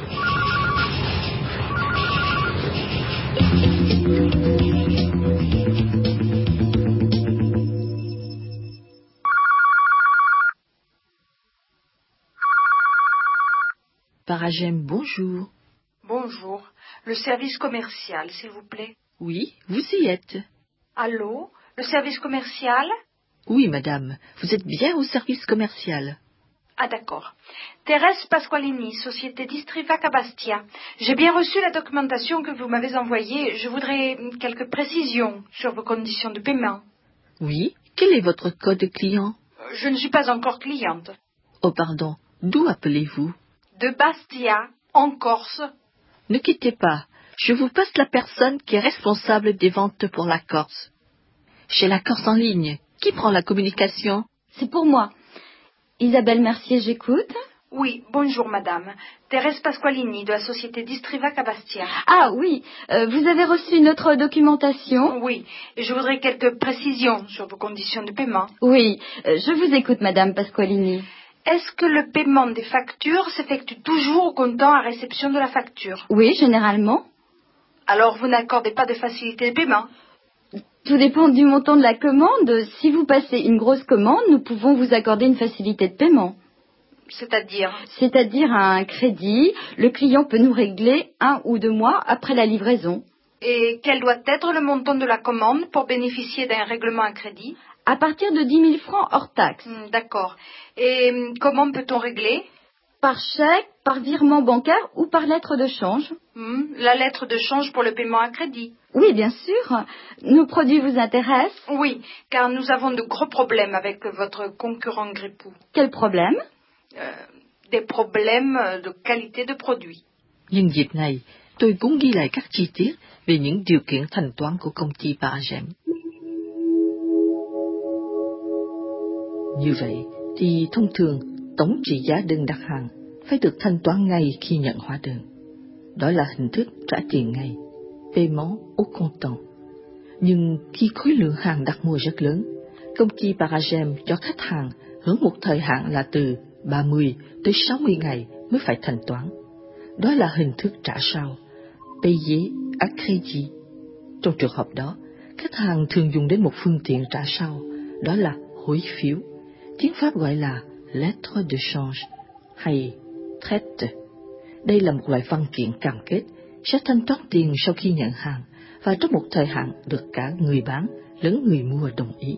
Paragem, bonjour. Bonjour. Le service commercial, s'il vous plaît. Oui, vous y êtes. Allô? Le service commercial? Oui, madame, vous êtes bien au service commercial. Ah, d'accord. Thérèse Pasqualini, société Distrivac à Bastia. J'ai bien reçu la documentation que vous m'avez envoyée. Je voudrais quelques précisions sur vos conditions de paiement. Oui, quel est votre code client? Je ne suis pas encore cliente. Oh, pardon, d'où appelez-vous? De Bastia, en Corse. Ne quittez pas, je vous passe la personne qui est responsable des ventes pour la Corse. Chez la Corse en ligne, qui prend la communication? C'est pour moi. Isabelle Mercier, j'écoute. Oui, bonjour madame. Thérèse Pasqualini de la société Distrivac à Bastia. Ah oui, vous avez reçu notre documentation? Oui, et je voudrais quelques précisions sur vos conditions de paiement. Oui, je vous écoute madame Pasqualini. Est-ce que le paiement des factures s'effectue toujours au comptant à réception de la facture? Oui, généralement. Alors vous n'accordez pas de facilité de paiement? Tout dépend du montant de la commande. Si vous passez une grosse commande, nous pouvons vous accorder une facilité de paiement. C'est-à-dire? C'est-à-dire un crédit. Le client peut nous régler 1 ou 2 mois après la livraison. Et quel doit être le montant de la commande pour bénéficier d'un règlement à crédit? À partir de 10 000 francs hors taxe. D'accord. Et comment peut-on régler? Par chèque, par virement bancaire ou par lettre de change. La lettre de change pour le paiement à crédit? Oui, bien sûr. Nos produits vous intéressent? Oui, car nous avons de gros problèmes avec votre concurrent Gripou. Quel problème? Des problèmes de qualité de produit. Nhân dịp này, tôi cũng ghi lại các chi tiết về những điều kiện thanh toán của công ty Paragem. Như vậy thì thông thường tổng trị giá đơn đặt hàng phải được thanh toán ngay khi nhận hóa đơn. Đó là hình thức trả tiền ngay, paiement au comptant. Nhưng khi khối lượng hàng đặt mua rất lớn, công ty Paragem cho khách hàng hưởng một thời hạn là từ 30 tới 60 ngày mới phải thanh toán. Đó là hình thức trả sau, payer à crédit. Trong trường hợp đó, khách hàng thường dùng đến một phương tiện trả sau, đó là hối phiếu. Tiếng Pháp gọi là lettre de change hay traite. Đây là một loại văn kiện cam kết sẽ thanh toán tiền sau khi nhận hàng và trong một thời hạn được cả người bán lẫn người mua đồng ý.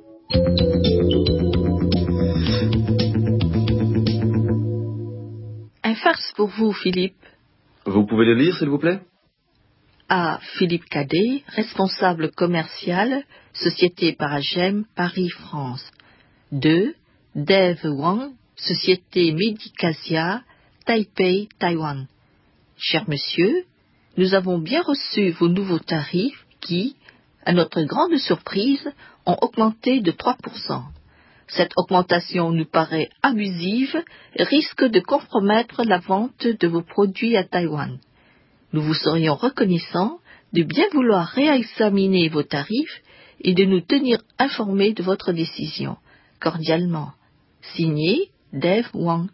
Un fax pour vous, Philippe. Vous pouvez le lire, s'il vous plaît? À Philippe Cadet, responsable commercial, Société Paragem, Paris, France. 2. Dave Wang, Société Medicasia, Taipei, Taïwan. Cher monsieur, nous avons bien reçu vos nouveaux tarifs qui, à notre grande surprise, ont augmenté de 3%. Cette augmentation nous paraît abusive et risque de compromettre la vente de vos produits à Taïwan. Nous vous serions reconnaissants de bien vouloir réexaminer vos tarifs et de nous tenir informés de votre décision. Cordialement. Signé Dave Wang.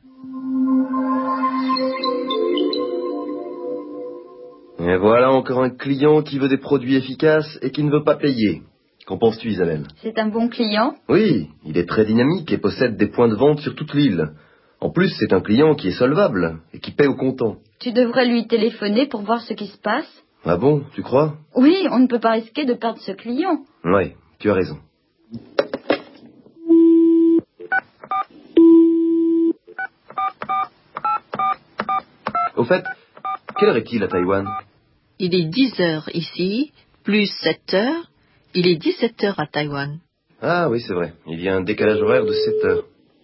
Et voilà encore un client qui veut des produits efficaces et qui ne veut pas payer. Qu'en penses-tu, Isabelle? C'est un bon client? Oui, il est très dynamique et possède des points de vente sur toute l'île. En plus, c'est un client qui est solvable et qui paie au comptant. Tu devrais lui téléphoner pour voir ce qui se passe. Ah bon, tu crois? Oui, on ne peut pas risquer de perdre ce client. Oui, tu as raison. Au fait, quelle heure est-il à Taïwan? Il est 10 heures ici, plus 7 heures. Il est 17 heures à Taïwan. Ah oui, c'est vrai. Il y a un décalage horaire de 7 heures.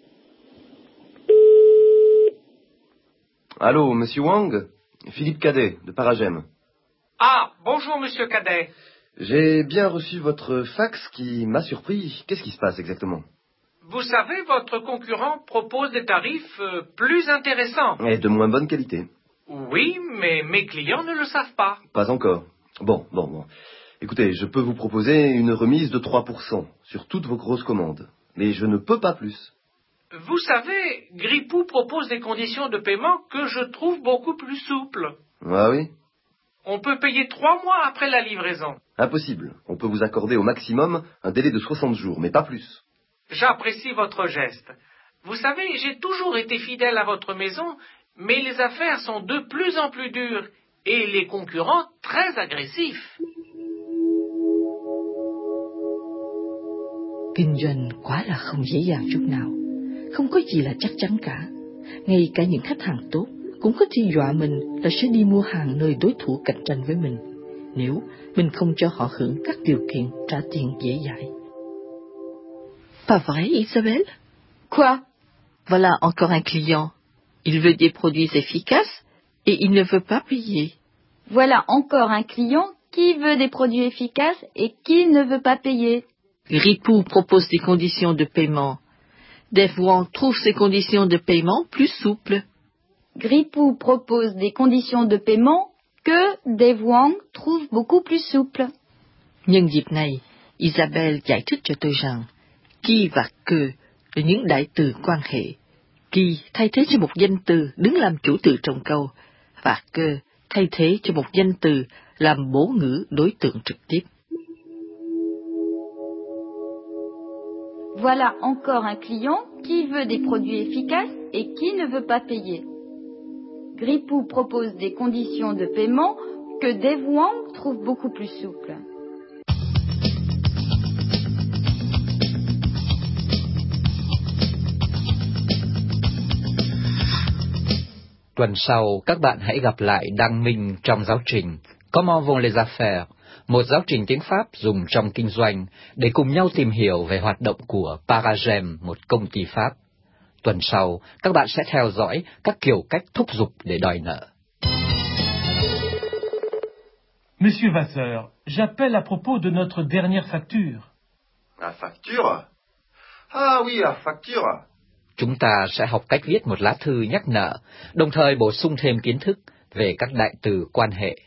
Allô, monsieur Wang? Philippe Cadet, de Paragem. Ah, bonjour, monsieur Cadet. J'ai bien reçu votre fax qui m'a surpris. Qu'est-ce qui se passe exactement? Vous savez, votre concurrent propose des tarifs plus intéressants. Et de moins bonne qualité. Oui, mais mes clients ne le savent pas. Pas encore. Bon. Écoutez, je peux vous proposer une remise de 3% sur toutes vos grosses commandes. Mais je ne peux pas plus. Vous savez, Gripou propose des conditions de paiement que je trouve beaucoup plus souples. Ah oui? On peut payer 3 mois après la livraison. Impossible. On peut vous accorder au maximum un délai de 60 jours, mais pas plus. J'apprécie votre geste. Vous savez, j'ai toujours été fidèle à votre maison, mais les affaires sont de plus en plus dures et les concurrents très agressifs. Kinh doanh quá là không dễ dàng chút nào. Không có gì là chắc chắn cả. Ngay cả những khách hàng tốt cũng có thể dọa mình là sẽ đi mua hàng nơi đối thủ cạnh tranh với mình, nếu mình không cho họ hưởng các điều kiện trả tiền dễ dãi. Pas vrai, Isabelle? Quoi? Voilà encore un client. Il veut des produits efficaces et il ne veut pas payer. Voilà encore un client qui veut des produits efficaces et qui ne veut pas payer. Gripou propose des conditions de paiement. Dave Wang trouve ces conditions de paiement plus souples. Gripou propose des conditions de paiement que Dave Wang trouve beaucoup plus souples. Nhân dịp này, Isabelle giải thích cho tôi rằng qui và que là những đại từ quan hệ. Qui thay thế cho một danh từ đứng làm chủ từ trong câu, và que thay thế cho một danh từ làm bổ ngữ đối tượng trực tiếp. Voilà encore un client qui veut des produits efficaces et qui ne veut pas payer. Gripou propose des conditions de paiement que Dave Wang trouve beaucoup plus souples. Tuần sau, các bạn hãy gặp lại Đăng Minh trong giáo trình Comment vont les affaires, một giáo trình tiếng Pháp dùng trong kinh doanh để cùng nhau tìm hiểu về hoạt động của Paragem, một công ty Pháp. Tuần sau, các bạn sẽ theo dõi các kiểu cách thúc giục để đòi nợ. Monsieur Vasseur, j'appelle à propos de notre dernière facture. La facture? Ah oui, la facture. Chúng ta sẽ học cách viết một lá thư nhắc nợ, đồng thời bổ sung thêm kiến thức về các đại từ quan hệ.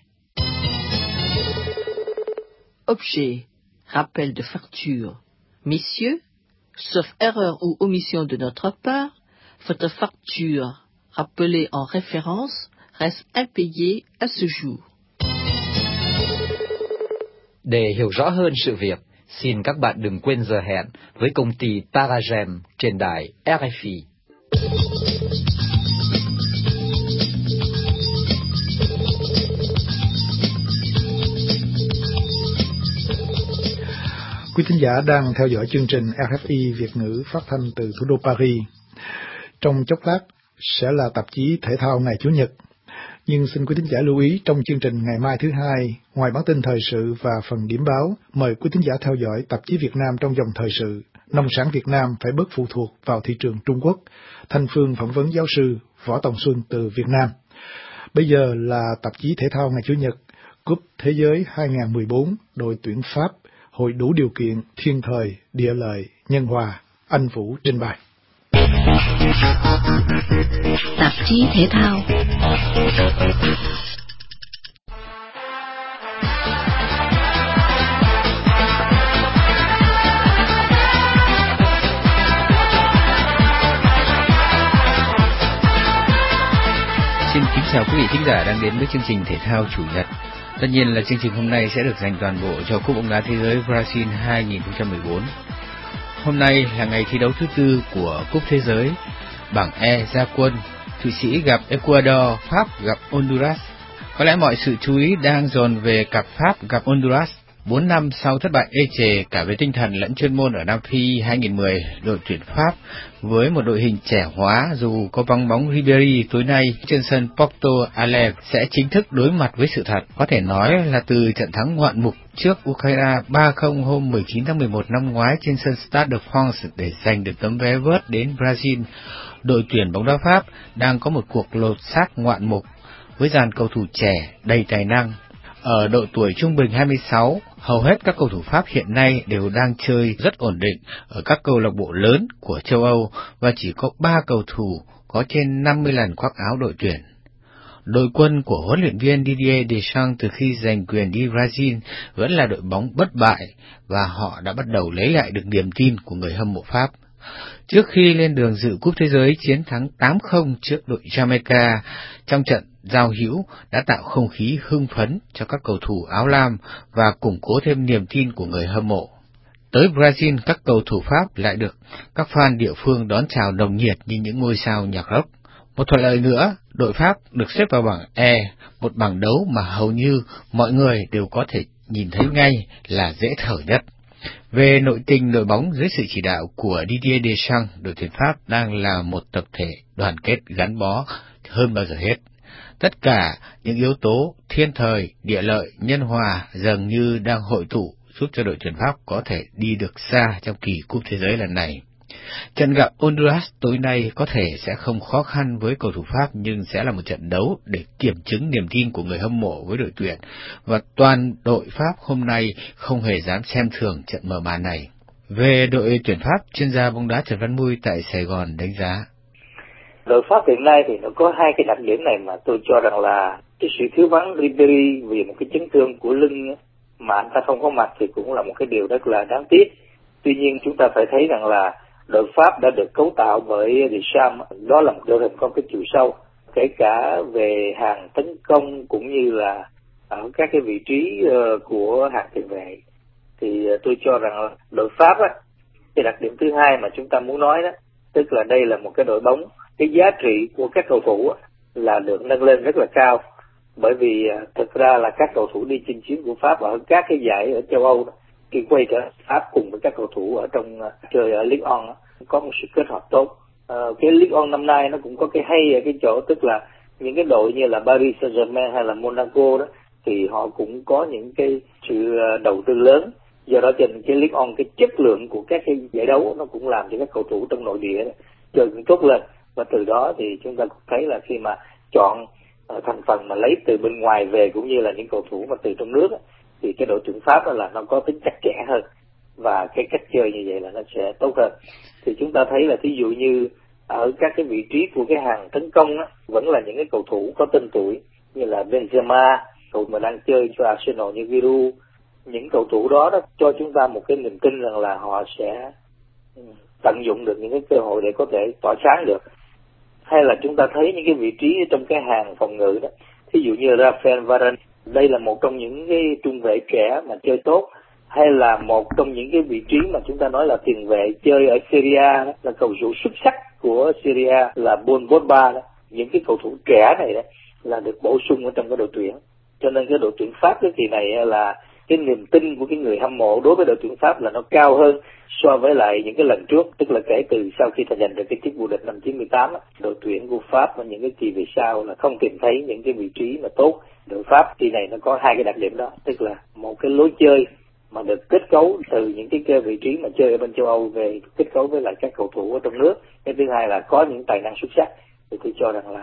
Objet, rappel de facture. Messieurs, sauf erreur ou omission de notre part, votre facture, rappelée en référence, reste impayée à ce jour. Để hiểu rõ hơn sự việc, xin các bạn đừng quên giờ hẹn với công ty Paragem trên đài RFI. Quý thính giả đang theo dõi chương trình RFI Việt ngữ phát thanh từ thủ đô Paris. Trong chốc lát sẽ là tạp chí thể thao ngày Chủ nhật. Nhưng xin quý thính giả lưu ý trong chương trình ngày mai thứ Hai, ngoài bản tin thời sự và phần điểm báo, mời quý thính giả theo dõi tạp chí Việt Nam trong dòng thời sự. Nông sản Việt Nam phải bớt phụ thuộc vào thị trường Trung Quốc. Thanh Phương phỏng vấn giáo sư Võ Tòng Xuân từ Việt Nam. Bây giờ là tạp chí thể thao ngày Chủ nhật, Cúp Thế giới 2014, đội tuyển Pháp, hội đủ điều kiện, thiên thời, địa lợi, nhân hòa, anh Vũ trình bày. Tạp chí thể thao. Xin kính chào quý vị thính giả đang đến với chương trình thể thao chủ nhật. Tất nhiên là chương trình hôm nay sẽ được dành toàn bộ cho Cúp bóng đá thế giới Brazil 2014. Hôm nay là ngày thi đấu thứ tư của Cúp Thế giới. Bảng E ra quân, Thụy Sĩ gặp Ecuador, Pháp gặp Honduras. Có lẽ mọi sự chú ý đang dồn về cặp Pháp gặp Honduras. 4 năm sau thất bại ê chề cả về tinh thần lẫn chuyên môn ở Nam Phi 2010, đội tuyển Pháp với một đội hình trẻ hóa dù có vắng bóng Ribéry tối nay trên sân Porto Alegre sẽ chính thức đối mặt với sự thật. Có thể nói là từ trận thắng ngoạn mục trước Ukraine 3-0 hôm 19 tháng 11 năm ngoái trên sân Stade de France để giành được tấm vé vớt đến Brazil, đội tuyển bóng đá Pháp đang có một cuộc lột xác ngoạn mục với dàn cầu thủ trẻ đầy tài năng. Ở độ tuổi trung bình 26, hầu hết các cầu thủ Pháp hiện nay đều đang chơi rất ổn định ở các câu lạc bộ lớn của châu Âu và chỉ có 3 cầu thủ có trên 50 lần khoác áo đội tuyển. Đội quân của huấn luyện viên Didier Deschamps từ khi giành quyền đi Brazil vẫn là đội bóng bất bại và họ đã bắt đầu lấy lại được niềm tin của người hâm mộ Pháp. Trước khi lên đường dự Cúp Thế giới chiến thắng 8-0 trước đội Jamaica trong trận giao hữu đã tạo không khí hưng phấn cho các cầu thủ áo lam và củng cố thêm niềm tin của người hâm mộ. Tới Brazil, các cầu thủ Pháp lại được các fan địa phương đón chào nồng nhiệt như những ngôi sao nhạc rock. Một thuận lợi nữa, đội Pháp được xếp vào bảng E, một bảng đấu mà hầu như mọi người đều có thể nhìn thấy ngay là dễ thở nhất. Về nội tình đội bóng dưới sự chỉ đạo của Didier Deschamps, đội tuyển Pháp đang là một tập thể đoàn kết gắn bó hơn bao giờ hết. Tất cả những yếu tố thiên thời, địa lợi, nhân hòa dường như đang hội tụ giúp cho đội tuyển Pháp có thể đi được xa trong kỳ Cúp Thế giới lần này. Trận gặp Honduras tối nay có thể sẽ không khó khăn với cầu thủ Pháp nhưng sẽ là một trận đấu để kiểm chứng niềm tin của người hâm mộ với đội tuyển và toàn đội Pháp hôm nay không hề dám xem thường trận mở màn này. Về đội tuyển Pháp, chuyên gia bóng đá Trần Văn Mui tại Sài Gòn đánh giá. Đội Pháp hiện nay thì nó có hai cái đặc điểm này mà tôi cho rằng là cái sự thiếu vắng Ribéry vì một cái chấn thương của lưng mà anh ta không có mặt thì cũng là một cái điều rất là đáng tiếc. Tuy nhiên chúng ta phải thấy rằng là đội Pháp đã được cấu tạo bởi Deschamps, đó là một đội hình có cái chiều sâu, kể cả về hàng tấn công cũng như là ở các cái vị trí của hàng tiền vệ. Thì tôi cho rằng đội Pháp á, cái đặc điểm thứ hai mà chúng ta muốn nói đó, tức là đây là một cái đội bóng, cái giá trị của các cầu thủ á, là được nâng lên rất là cao, bởi vì thực ra là các cầu thủ đi chinh chiến của Pháp ở các cái giải ở châu Âu đó, khi quay trở Pháp cùng với các cầu thủ ở trong chơi ở Ligue 1 có một sự kết hợp tốt. Cái Ligue 1 năm nay nó cũng có cái hay ở cái chỗ tức là những cái đội như là Paris Saint-Germain hay là Monaco đó thì họ cũng có những cái sự đầu tư lớn. Do đó trên cái Ligue 1 cái chất lượng của các cái giải đấu nó cũng làm cho các cầu thủ trong nội địa đó, chơi cũng tốt lên, và từ đó thì chúng ta cũng thấy là khi mà chọn thành phần mà lấy từ bên ngoài về cũng như là những cầu thủ mà từ trong nước đó, thì cái đội tuyển Pháp đó là nó có tính chặt chẽ hơn và cái cách chơi như vậy là nó sẽ tốt hơn. Thì chúng ta thấy là thí dụ như ở các cái vị trí của cái hàng tấn công đó, vẫn là những cái cầu thủ có tên tuổi như là Benzema, cầu mà đang chơi cho Arsenal như Giroud. Những cầu thủ đó cho chúng ta một cái niềm tin rằng là họ sẽ tận dụng được những cái cơ hội để có thể tỏa sáng được. Hay là chúng ta thấy những cái vị trí trong cái hàng phòng ngự đó, thí dụ như Rafael Varane, đây là một trong những cái trung vệ trẻ mà chơi tốt, hay là một trong những cái vị trí mà chúng ta nói là tiền vệ chơi ở Serie A đó, là cầu thủ xuất sắc của Serie A là Paul Pogba đó. Những cái cầu thủ trẻ này đó là được bổ sung ở trong cái đội tuyển, cho nên cái đội tuyển Pháp cái kỳ này là cái niềm tin của cái người hâm mộ đối với đội tuyển Pháp là nó cao hơn so với lại những cái lần trước, tức là kể từ sau khi ta giành được cái chức vô địch năm 98, đội tuyển của Pháp và những cái kỳ về sau là không tìm thấy những cái vị trí mà tốt. Đội Pháp kỳ này nó có hai cái đặc điểm đó, tức là một cái lối chơi mà được kết cấu từ những cái vị trí mà chơi ở bên châu Âu về kết cấu với lại các cầu thủ ở trong nước. Cái thứ hai là có những tài năng xuất sắc. Thì tôi cho rằng là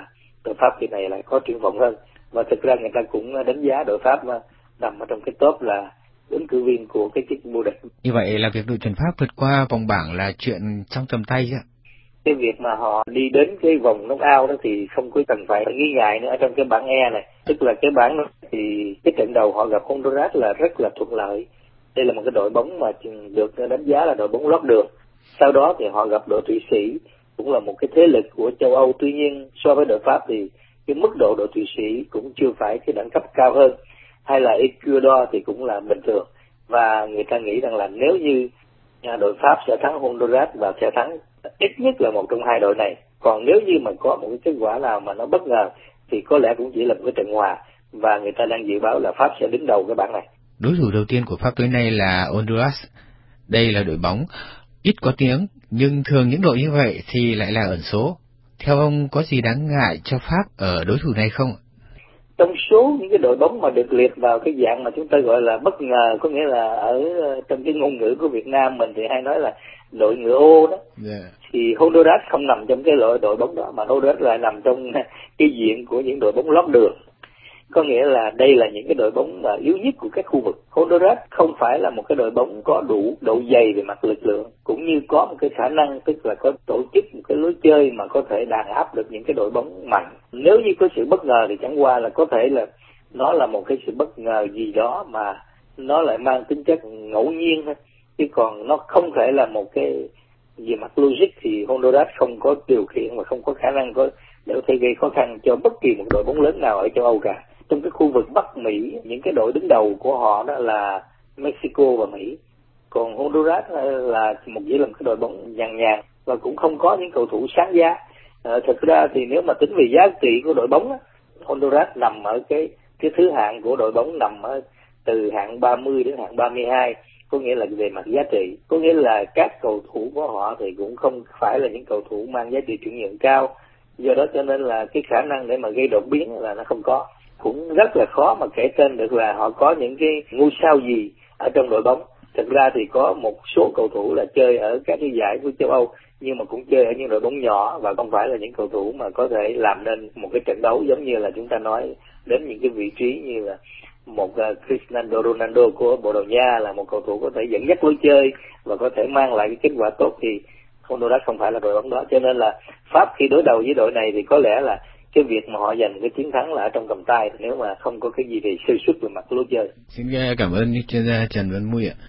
đội Pháp kỳ này lại có triển vọng hơn. Và thực ra người ta cũng đánh giá đội Pháp nằm ở trong cái top là ứng cử viên của cái chức vô địch. Như vậy là việc đội tuyển Pháp vượt qua vòng bảng là chuyện trong tầm tay chứ ạ? Cái việc mà họ đi đến cái vòng knock-out đó thì không có cần phải nghi ngại nữa. Ở trong cái bảng E này, tức là cái bảng thì cái trận đầu họ gặp Honduras là rất là thuận lợi. Đây là một cái đội bóng mà được đánh giá là đội bóng lót đường. Sau đó thì họ gặp đội Thụy Sĩ, cũng là một cái thế lực của châu Âu. Tuy nhiên so với đội Pháp thì cái mức độ đội Thụy Sĩ cũng chưa phải cái đẳng cấp cao hơn. Hay là Ecuador thì cũng là bình thường. Và người ta nghĩ rằng là nếu như đội Pháp sẽ thắng Honduras và sẽ thắng ít nhất là một trong hai đội này. Còn nếu như mà có một cái kết quả nào mà nó bất ngờ thì có lẽ cũng chỉ là một cái trận hòa, và người ta đang dự báo là Pháp sẽ đứng đầu cái bảng này. Đối thủ đầu tiên của Pháp tới nay là Honduras. Đây là đội bóng ít có tiếng, nhưng thường những đội như vậy thì lại là ẩn số. Theo ông có gì đáng ngại cho Pháp ở đối thủ này không? Trong số những cái đội bóng mà được liệt vào cái dạng mà chúng ta gọi là bất ngờ, có nghĩa là ở trong cái ngôn ngữ của Việt Nam mình thì hay nói là đội ngựa ô đó, thì Honduras không nằm trong cái loại đội bóng đó, mà Honduras lại nằm trong cái diện của những đội bóng lót đường. Có nghĩa là đây là những cái đội bóng mà yếu nhất của các khu vực. Honduras không phải là một cái đội bóng có đủ độ dày về mặt lực lượng, cũng như có một cái khả năng, tức là có tổ chức một cái lối chơi mà có thể đàn áp được những cái đội bóng mạnh. Nếu như có sự bất ngờ thì chẳng qua là có thể là nó là một cái sự bất ngờ gì đó mà nó lại mang tính chất ngẫu nhiên thôi, chứ còn nó không thể là một cái về mặt logic thì Honduras không có điều khiển và không có khả năng để có thể gây khó khăn cho bất kỳ một đội bóng lớn nào ở châu Âu cả. Trong cái khu vực Bắc Mỹ, những cái đội đứng đầu của họ đó là Mexico và Mỹ. Còn Honduras là chỉ là một cái đội bóng nhàn nhàn và cũng không có những cầu thủ sáng giá. Thực ra thì nếu mà tính về giá trị của đội bóng, Honduras nằm ở cái thứ hạng của đội bóng, nằm ở từ hạng 30 đến hạng 32. Có nghĩa là về mặt giá trị, có nghĩa là các cầu thủ của họ thì cũng không phải là những cầu thủ mang giá trị chuyển nhượng cao. Do đó cho nên là cái khả năng để mà gây đột biến là nó không có. Cũng rất là khó mà kể tên được là họ có những cái ngôi sao gì ở trong đội bóng. Thực ra thì có một số cầu thủ là chơi ở các cái giải của châu Âu, nhưng mà cũng chơi ở những đội bóng nhỏ và không phải là những cầu thủ mà có thể làm nên một cái trận đấu giống như là chúng ta nói đến những cái vị trí như là một Cristiano Ronaldo của Bồ Đào Nha, là một cầu thủ có thể dẫn dắt lối chơi và có thể mang lại cái kết quả tốt, thì Honduras không phải là đội bóng đó. Cho nên là Pháp khi đối đầu với đội này thì có lẽ là cái việc mà họ giành cái chiến thắng là ở trong cầm tay, nếu mà không có cái gì về sơ suất về mặt lối chơi. Xin cảm ơn chuyên gia Trần Văn Mui ạ.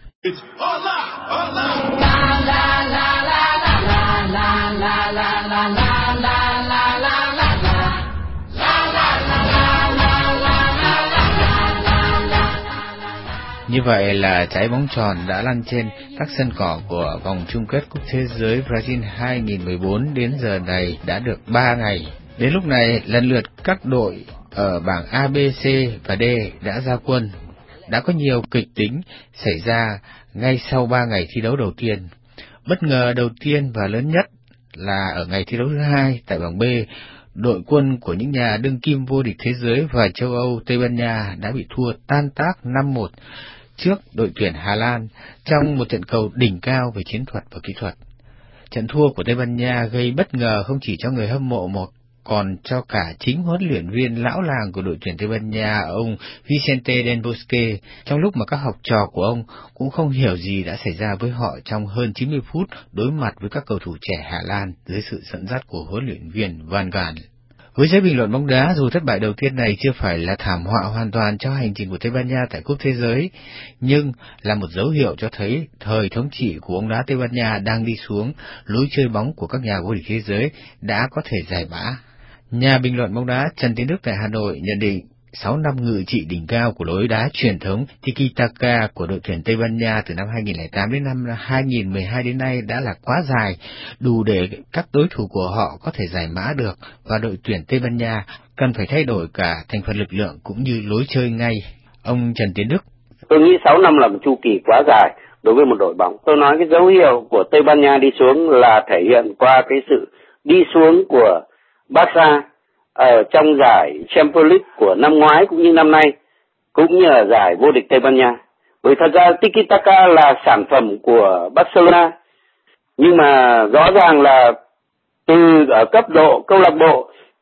Như vậy là trái bóng tròn đã lăn trên các sân cỏ của vòng chung kết Cúp Thế giới Brazil 2014 đến giờ này đã được 3 ngày. Đến lúc này, lần lượt các đội ở bảng A, B, C và D đã ra quân. Đã có nhiều kịch tính xảy ra ngay sau 3 ngày thi đấu đầu tiên. Bất ngờ đầu tiên và lớn nhất là ở ngày thi đấu thứ hai tại bảng B, đội quân của những nhà đương kim vô địch thế giới và châu Âu Tây Ban Nha đã bị thua tan tác 5-1 trước đội tuyển Hà Lan trong một trận cầu đỉnh cao về chiến thuật và kỹ thuật. Trận thua của Tây Ban Nha gây bất ngờ không chỉ cho người hâm mộ một, còn cho cả chính huấn luyện viên lão làng của đội tuyển Tây Ban Nha, ông Vicente Del Bosque, trong lúc mà các học trò của ông cũng không hiểu gì đã xảy ra với họ trong hơn 90 phút đối mặt với các cầu thủ trẻ Hà Lan dưới sự dẫn dắt của huấn luyện viên Van Gaal. Với giới bình luận bóng đá, dù thất bại đầu tiên này chưa phải là thảm họa hoàn toàn cho hành trình của Tây Ban Nha tại Cúp Thế giới, nhưng là một dấu hiệu cho thấy thời thống trị của bóng đá Tây Ban Nha đang đi xuống, lối chơi bóng của các nhà vô địch thế giới đã có thể giải mã. Nhà bình luận bóng đá Trần Tiến Đức tại Hà Nội nhận định 6 năm ngự trị đỉnh cao của lối đá truyền thống Tiki-taka của đội tuyển Tây Ban Nha từ năm 2008 đến năm 2012 đến nay đã là quá dài, đủ để các đối thủ của họ có thể giải mã được, và đội tuyển Tây Ban Nha cần phải thay đổi cả thành phần lực lượng cũng như lối chơi ngay. Ông Trần Tiến Đức: Tôi nghĩ 6 năm là một chu kỳ quá dài đối với một đội bóng. Tôi nói cái dấu hiệu của Tây Ban Nha đi xuống là thể hiện qua cái sự đi xuống của Barca ở trong giải Champions League của năm ngoái cũng như năm nay, cũng như ở giải vô địch Tây Ban Nha. Bởi thật ra Tiki-taka là sản phẩm của Barcelona, nhưng mà rõ ràng là từ ở cấp độ câu lạc bộ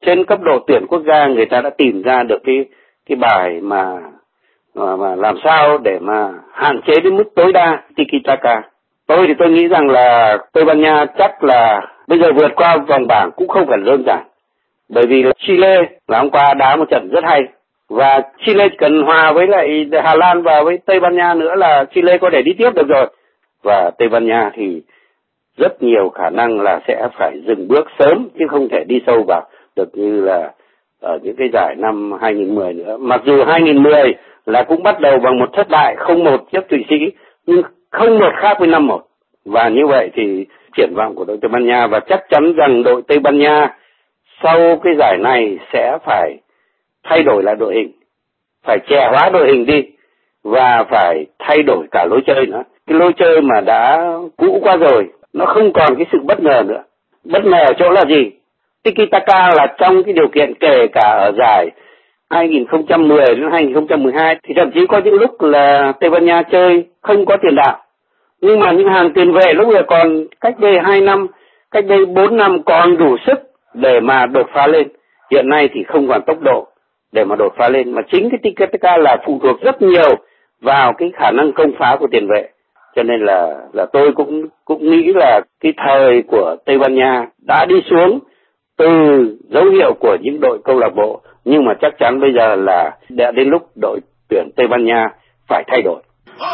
Trên cấp độ tuyển quốc gia người ta đã tìm ra được cái bài mà làm sao để mà hạn chế đến mức tối đa tiki-taka. Tôi thì tôi nghĩ rằng là Tây Ban Nha chắc là bây giờ vượt qua vòng bảng cũng không phải đơn giản. Bởi vì là Chile là hôm qua đá một trận rất hay. Và Chile cần hòa với lại Hà Lan và với Tây Ban Nha nữa là Chile có thể đi tiếp được rồi. Và Tây Ban Nha thì rất nhiều khả năng là sẽ phải dừng bước sớm chứ không thể đi sâu vào được như là ở những cái giải năm 2010 nữa. Mặc dù 2010 là cũng bắt đầu bằng một thất bại 0-1 trước Thụy Sĩ, nhưng 0-1 khác với 5-1. Và như vậy thì triển vọng của đội Tây Ban Nha, và chắc chắn rằng đội Tây Ban Nha sau cái giải này sẽ phải thay đổi lại đội hình, phải trẻ hóa đội hình đi và phải thay đổi cả lối chơi nữa. Cái lối chơi mà đã cũ qua rồi, nó không còn cái sự bất ngờ nữa. Bất ngờ ở chỗ là gì? Tiki-taka là trong cái điều kiện kể cả ở giải 2010 đến 2012 thì thậm chí có những lúc là Tây Ban Nha chơi không có tiền đạo. Nhưng mà những hàng tiền vệ lúc này còn cách đây 2 năm, cách đây 4 năm còn đủ sức để mà đột phá lên. Hiện nay thì không còn tốc độ để mà đột phá lên, mà chính cái tiki-taka là phụ thuộc rất nhiều vào cái khả năng công phá của tiền vệ. Cho nên là tôi cũng nghĩ là cái thời của Tây Ban Nha đã đi xuống từ dấu hiệu của những đội câu lạc bộ, nhưng mà chắc chắn bây giờ là đã đến lúc đội tuyển Tây Ban Nha phải thay đổi.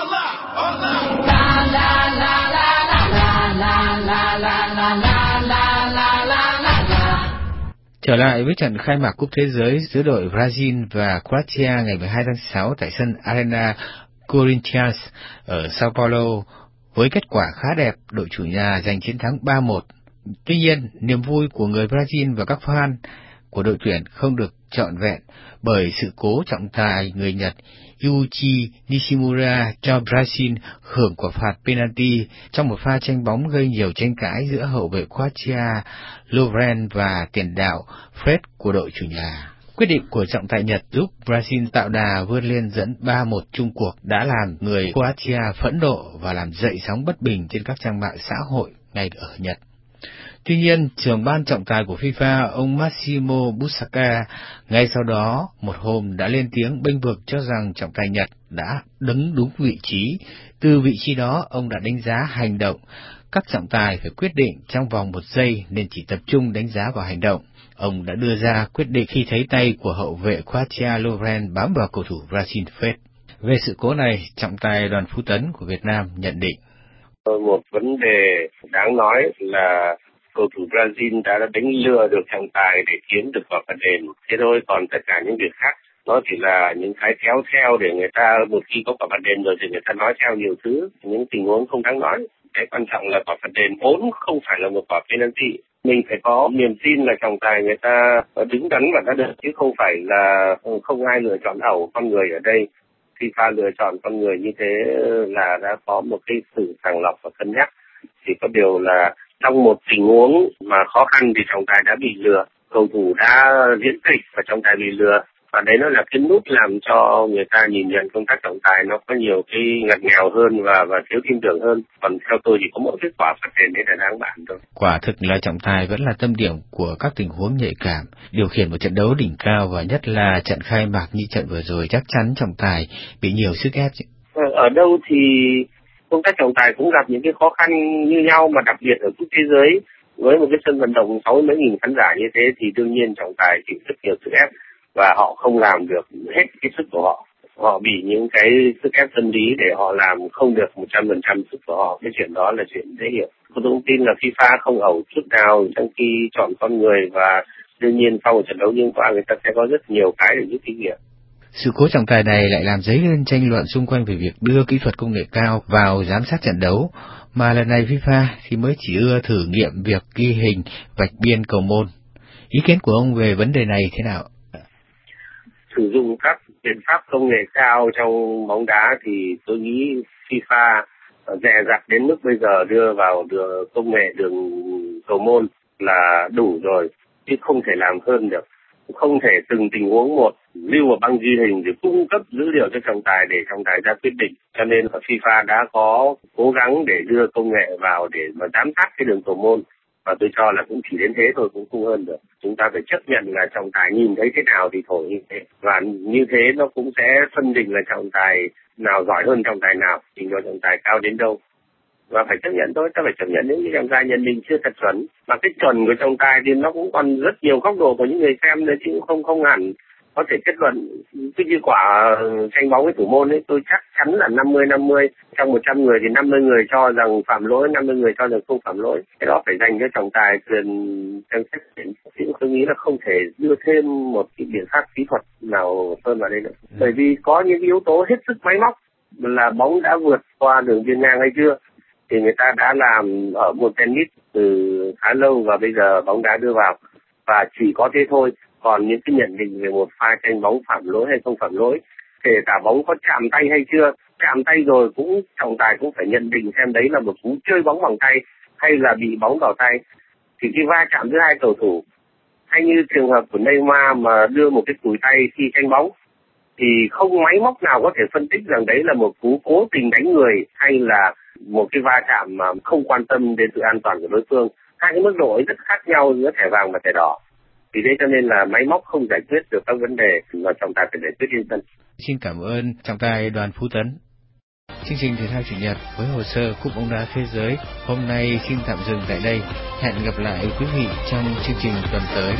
Trở lại với trận khai mạc Cúp Thế giới giữa đội Brazil và Croatia ngày 12 tháng 6 tại sân Arena Corinthians ở Sao Paulo, với kết quả khá đẹp, đội chủ nhà giành chiến thắng 3-1. Tuy nhiên, niềm vui của người Brazil và các fan của đội tuyển không được trọn vẹn bởi sự cố trọng tài người Nhật Yuichi Nishimura cho Brazil hưởng quả phạt penalty trong một pha tranh bóng gây nhiều tranh cãi giữa hậu vệ Croatia Lovren và tiền đạo Fred của đội chủ nhà. Quyết định của trọng tài Nhật giúp Brazil tạo đà vươn lên dẫn 3-1 chung cuộc đã làm người Croatia phẫn nộ và làm dậy sóng bất bình trên các trang mạng xã hội ngay ở Nhật. Tuy nhiên, trưởng ban trọng tài của FIFA, ông Massimo Busacca, ngay sau đó một hôm đã lên tiếng bênh vực cho rằng trọng tài Nhật đã đứng đúng vị trí. Từ vị trí đó, ông đã đánh giá hành động. Các trọng tài phải quyết định trong vòng 1 giây nên chỉ tập trung đánh giá vào hành động. Ông đã đưa ra quyết định khi thấy tay của hậu vệ Croatia Lovren bám vào cầu thủ Brazil Fred. Về sự cố này, trọng tài Đoàn Phú Tấn của Việt Nam nhận định. Một vấn đề đáng nói là cầu thủ Brazil đã đánh lừa được trọng tài để kiếm được quả phạt đền. Thế thôi, còn tất cả những việc khác nó chỉ là những cái kéo theo để người ta một khi có quả phạt đền rồi thì người ta nói theo nhiều thứ, những tình huống không đáng nói. Cái quan trọng là quả phạt đền vốn không phải là một quả penalty. Mình phải có niềm tin là trọng tài người ta đứng đắn và đã được, chứ không phải là không ai lựa chọn ẩu con người ở đây. FIFA lựa chọn con người như thế là đã có một cái sự sàng lọc và cân nhắc. Chỉ có điều là trong một tình huống mà khó khăn thì trọng tài đã bị lừa, cầu thủ đã diễn kịch và trọng tài bị lừa, và đấy nó là cái nút làm cho người ta nhìn nhận công tác trọng tài nó có nhiều cái ngặt nghèo hơn và thiếu tin tưởng hơn. Còn theo tôi chỉ có mỗi kết quả phạt đền đấy là đáng bàn thôi. Quả thực là trọng tài vẫn là tâm điểm của các tình huống nhạy cảm, điều khiển một trận đấu đỉnh cao, và nhất là trận khai mạc như trận vừa rồi chắc chắn trọng tài bị nhiều sức ép. Ở đâu thì công tác trọng tài cũng gặp những cái khó khăn như nhau, mà đặc biệt ở cúp thế giới với một cái sân vận động 60 mấy nghìn khán giả như thế thì đương nhiên trọng tài chịu rất nhiều sức ép và họ không làm được hết cái sức của họ. Họ bị những cái sức ép tâm lý để họ làm không được 100% sức của họ. Cái chuyện đó là chuyện dễ hiểu. Tôi cũng tin là FIFA không ẩu chút nào trong khi chọn con người, và đương nhiên sau một trận đấu như qua người ta sẽ có rất nhiều cái để rút kinh nghiệm. Sự cố trọng tài này lại làm dấy lên tranh luận xung quanh về việc đưa kỹ thuật công nghệ cao vào giám sát trận đấu, mà lần này FIFA thì mới chỉ ưa thử nghiệm việc ghi hình vạch biên cầu môn. Ý kiến của ông về vấn đề này thế nào? Sử dụng các biện pháp công nghệ cao trong bóng đá thì tôi nghĩ FIFA dè dặt đến mức bây giờ đưa công nghệ đường cầu môn là đủ rồi, chứ không thể làm hơn được. Không thể từng tình huống một lưu một băng ghi hình để cung cấp dữ liệu cho trọng tài để trọng tài ra quyết định. Cho nên FIFA đã có cố gắng để đưa công nghệ vào để mà giám sát cái đường cầu môn. Và tôi cho là cũng chỉ đến thế thôi, cũng không hơn được. Chúng ta phải chấp nhận là trọng tài nhìn thấy thế nào thì thổi như thế. Và như thế nó cũng sẽ phân định là trọng tài nào giỏi hơn trọng tài nào, trình độ trọng tài cao đến đâu. Và phải chấp nhận thôi, ta phải chấp nhận những cái trọng tài nhận định chưa thật chuẩn. Mà cái chuẩn của trọng tài thì nó cũng còn rất nhiều góc độ của những người xem nữa, chứ cũng không hẳn có thể kết luận. Cứ như quả tranh bóng với thủ môn ấy, tôi chắc chắn là 50-50. Trong 100 người thì 50 người cho rằng phạm lỗi, 50 người cho rằng không phạm lỗi. Cái đó phải dành cho trọng tài quyền xem xét. Chứ tôi nghĩ là không thể đưa thêm một cái biện pháp kỹ thuật nào hơn vào đây nữa. Bởi vì có những yếu tố hết sức máy móc, là bóng đã vượt qua đường biên ngang hay chưa. Thì người ta đã làm ở môn tennis từ khá lâu và bây giờ bóng đá đưa vào. Và chỉ có thế thôi. Còn những cái nhận định về một pha tranh bóng phạm lỗi hay không phạm lỗi, kể cả bóng có chạm tay hay chưa, chạm tay rồi cũng trọng tài cũng phải nhận định xem đấy là một cú chơi bóng bằng tay hay là bị bóng vào tay. Thì cái va chạm giữa hai cầu thủ, hay như trường hợp của Neymar mà đưa một cái cùi tay khi tranh bóng, thì không máy móc nào có thể phân tích rằng đấy là một cú cố tình đánh người hay là một cái va chạm mà không quan tâm đến sự an toàn của đối phương. Hai cái mức độ ấy rất khác nhau giữa thẻ vàng và thẻ đỏ. Vì thế cho nên là máy móc không giải quyết được các vấn đề mà trọng tài phải giải quyết trên sân. Xin cảm ơn trọng tài Đoàn Phú Tấn. Chương trình Thể thao Chủ nhật với hồ sơ Cúp bóng đá thế giới hôm nay xin tạm dừng tại đây. Hẹn gặp lại quý vị trong chương trình tuần tới.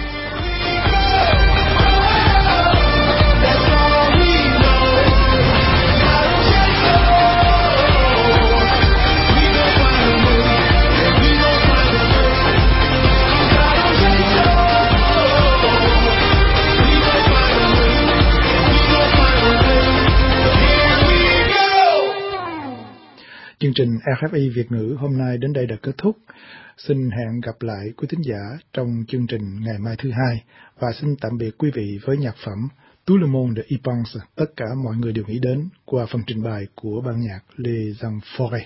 Chương trình RFI Việt ngữ hôm nay đến đây đã kết thúc. Xin hẹn gặp lại quý thính giả trong chương trình ngày mai thứ Hai và xin tạm biệt quý vị với nhạc phẩm Tout le monde y pense, tất cả mọi người đều nghĩ đến, qua phần trình bày của ban nhạc Les Amphores.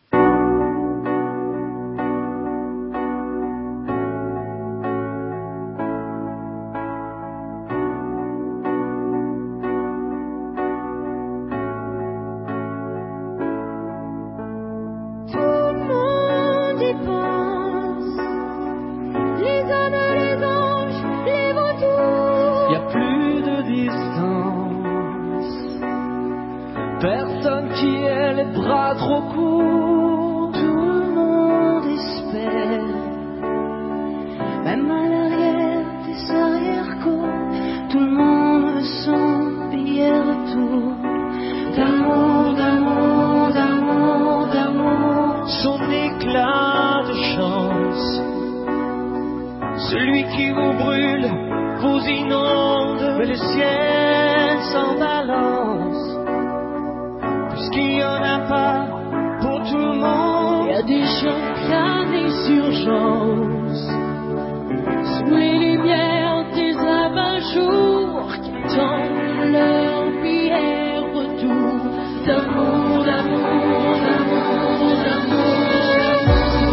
Personne qui ait les bras trop courts. Tout le monde espère, même à l'arrière des arrière-cours. Tout le monde son billet retour. D'amour, d'amour, d'amour, d'amour. Son éclat de chance, celui qui vous brûle, vous inonde, mais le ciel s'en balance. Puisqu'il n'y en a pas pour tout le monde, il y a des gens plein des urgences, sous les lumières des abat-jours qui attendent leur billet retour. D'amour, d'amour, d'amour, d'amour.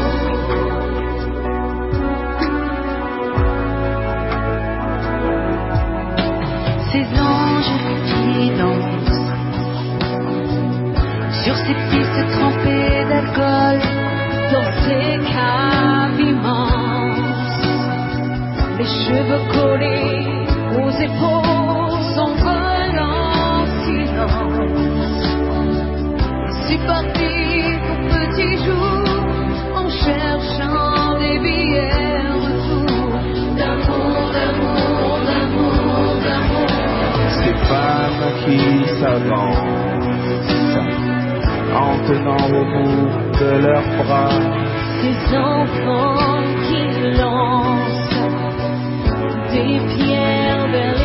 Ces anges qui dansent sur ces pistes trempées d'alcool, dans ces caves immenses, les cheveux collés aux épaules s'envolent en silence. C'est parti pour petit jour, en cherchant des billets retour. D'amour, d'amour, d'amour, d'amour. Ces femmes qui s'avancent en tenant au bout de leurs bras, ces enfants qui lancent des pierres vers